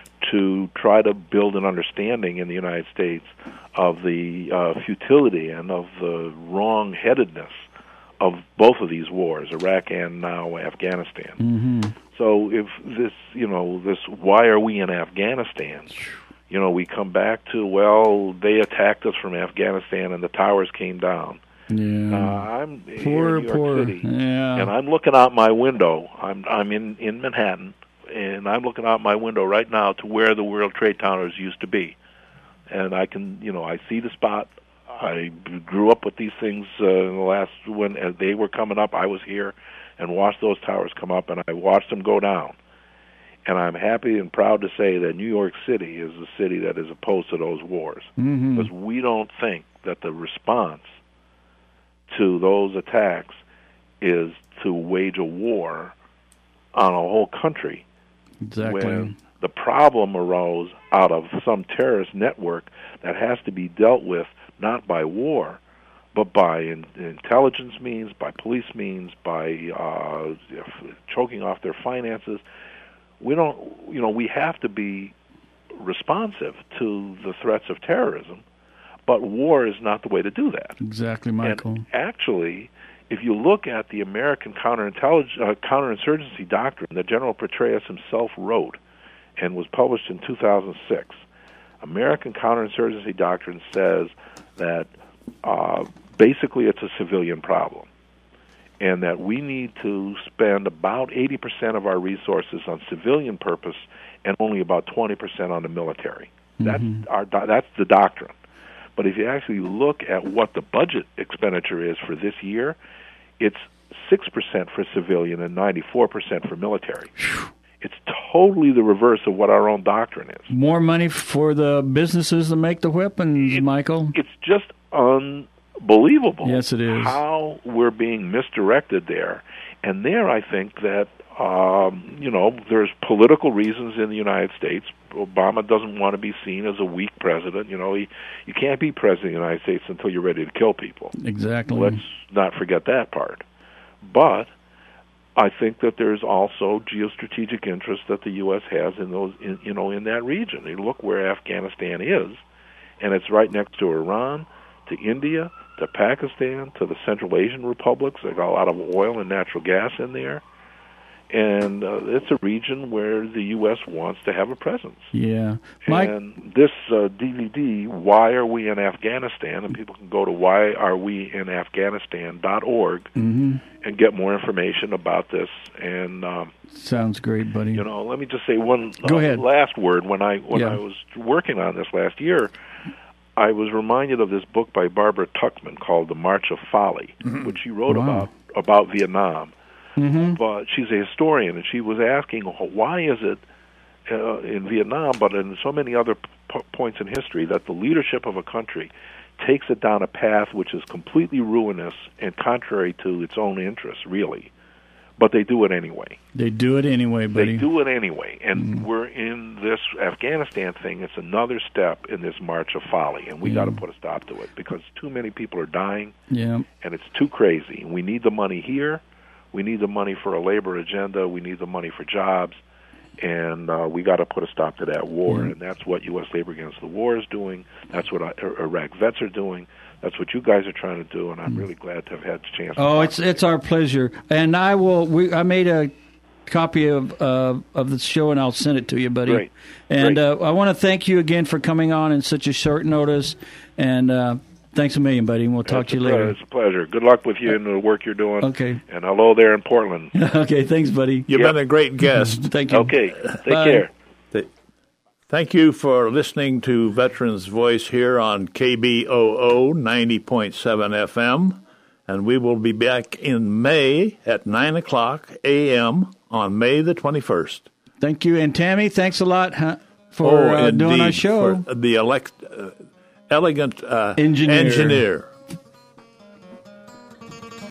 [SPEAKER 3] to try to build an understanding in the United States of the uh, futility and of the wrong-headedness of both of these wars, Iraq and now Afghanistan.
[SPEAKER 2] Mm-hmm.
[SPEAKER 3] So if this, you know, this, why are we in Afghanistan? You know, we come back to, well, they attacked us from Afghanistan and the towers came down.
[SPEAKER 2] Yeah,
[SPEAKER 3] Uh, I'm
[SPEAKER 2] poor,
[SPEAKER 3] in New York
[SPEAKER 2] poor.
[SPEAKER 3] City,
[SPEAKER 2] Yeah,
[SPEAKER 3] and I'm looking out my window. I'm I'm in, in Manhattan, and I'm looking out my window right now to where the World Trade Towers used to be. And I can, you know, I see the spot. I grew up with these things uh, in the last, when as they were coming up, I was here and watched those towers come up, and I watched them go down. And I'm happy and proud to say that New York City is the city that is opposed to those wars.
[SPEAKER 2] mm-hmm.
[SPEAKER 3] Because we don't think that the response to those attacks is to wage a war on a whole country
[SPEAKER 2] exactly.
[SPEAKER 3] when the problem arose out of some terrorist network that has to be dealt with not by war, but by in, intelligence means, by police means, by uh, choking off their finances. We don't, you know, we have to be responsive to the threats of terrorism, but war is not the way to do that.
[SPEAKER 2] Exactly, Michael.
[SPEAKER 3] And actually, if you look at the American counterintelligence, uh, counterinsurgency doctrine that General Petraeus himself wrote and was published in two thousand six, American counterinsurgency doctrine says that uh, basically it's a civilian problem, and that we need to spend about eighty percent of our resources on civilian purpose and only about twenty percent on the military. That's
[SPEAKER 2] Mm-hmm.
[SPEAKER 3] our do- that's the doctrine. But if you actually look at what the budget expenditure is for this year, it's six percent for civilian and ninety-four percent for military. It's totally the reverse of what our own doctrine is.
[SPEAKER 2] More money for the businesses that make the weapons,
[SPEAKER 3] it,
[SPEAKER 2] Michael.
[SPEAKER 3] It's just unbelievable.
[SPEAKER 2] Yes, it is.
[SPEAKER 3] How we're being misdirected there. And there I think that, um, you know, there's political reasons in the United States. Obama doesn't want to be seen as a weak president. You know, he, you can't be president of the United States until you're ready to kill people.
[SPEAKER 2] Exactly.
[SPEAKER 3] Let's not forget that part. But I think that there's also geostrategic interest that the U S has in those, in, you know, in that region. You look where Afghanistan is, and it's right next to Iran, to India, to Pakistan, to the Central Asian republics. They got a lot of oil and natural gas in there. And uh, it's a region where the U S wants to have a presence.
[SPEAKER 2] Yeah. Mike?
[SPEAKER 3] And this uh, D V D, Why Are We in Afghanistan? And people can go to why are we in Afghanistan dot org
[SPEAKER 2] Mm-hmm.
[SPEAKER 3] and get more information about this. And um,
[SPEAKER 2] sounds great, buddy.
[SPEAKER 3] You know, let me just say one
[SPEAKER 2] go
[SPEAKER 3] uh,
[SPEAKER 2] ahead.
[SPEAKER 3] last word. When I when
[SPEAKER 2] yeah.
[SPEAKER 3] I was working on this last year, I was reminded of this book by Barbara Tuchman called The March of Folly, mm-hmm. which she wrote
[SPEAKER 2] wow.
[SPEAKER 3] about about Vietnam.
[SPEAKER 2] Mm-hmm.
[SPEAKER 3] But she's a historian, and she was asking, why is it uh, in Vietnam, but in so many other p- points in history, that the leadership of a country takes it down a path which is completely ruinous and contrary to its own interests, really. But they do it anyway.
[SPEAKER 2] They do it anyway, buddy.
[SPEAKER 3] They do it anyway. And
[SPEAKER 2] mm-hmm.
[SPEAKER 3] we're in this Afghanistan thing. It's another step in this march of folly, and we
[SPEAKER 2] yeah.
[SPEAKER 3] got to put a stop to it because too many people are dying,
[SPEAKER 2] yeah.
[SPEAKER 3] and it's too crazy. And we need the money here. We need the money for a labor agenda. We need the money for jobs, and uh, we got to put a stop to that war.
[SPEAKER 2] Yeah.
[SPEAKER 3] And that's what U S Labor Against the War is doing. That's what I, Iraq vets are doing. That's what you guys are trying to do, and I'm really glad to have had the chance.
[SPEAKER 2] Oh,
[SPEAKER 3] to
[SPEAKER 2] it's it's our pleasure. And I will. We I made a copy of uh, of the show, and I'll send it to you, buddy.
[SPEAKER 3] Great.
[SPEAKER 2] And
[SPEAKER 3] Great.
[SPEAKER 2] Uh, I want to thank you again for coming on in such a short notice. And uh, thanks a million, buddy. And we'll talk
[SPEAKER 3] it's
[SPEAKER 2] to you
[SPEAKER 3] a
[SPEAKER 2] later.
[SPEAKER 3] It's a pleasure. Good luck with you and the work you're doing.
[SPEAKER 2] Okay.
[SPEAKER 3] And hello there in Portland.
[SPEAKER 2] Okay. Thanks, buddy.
[SPEAKER 4] You've
[SPEAKER 3] Yep.
[SPEAKER 4] been a great guest.
[SPEAKER 2] Thank you.
[SPEAKER 3] Okay. Take
[SPEAKER 2] Bye.
[SPEAKER 3] care.
[SPEAKER 4] Thank you for listening to Veterans Voice here on K B O O ninety point seven F M. And we will be back in May at nine o'clock a.m. on May the twenty-first.
[SPEAKER 2] Thank you. And Tammy, thanks a lot huh, for
[SPEAKER 4] oh,
[SPEAKER 2] uh, doing
[SPEAKER 4] indeed,
[SPEAKER 2] our show.
[SPEAKER 4] For the elect, uh, elegant uh,
[SPEAKER 2] engineer.
[SPEAKER 4] engineer.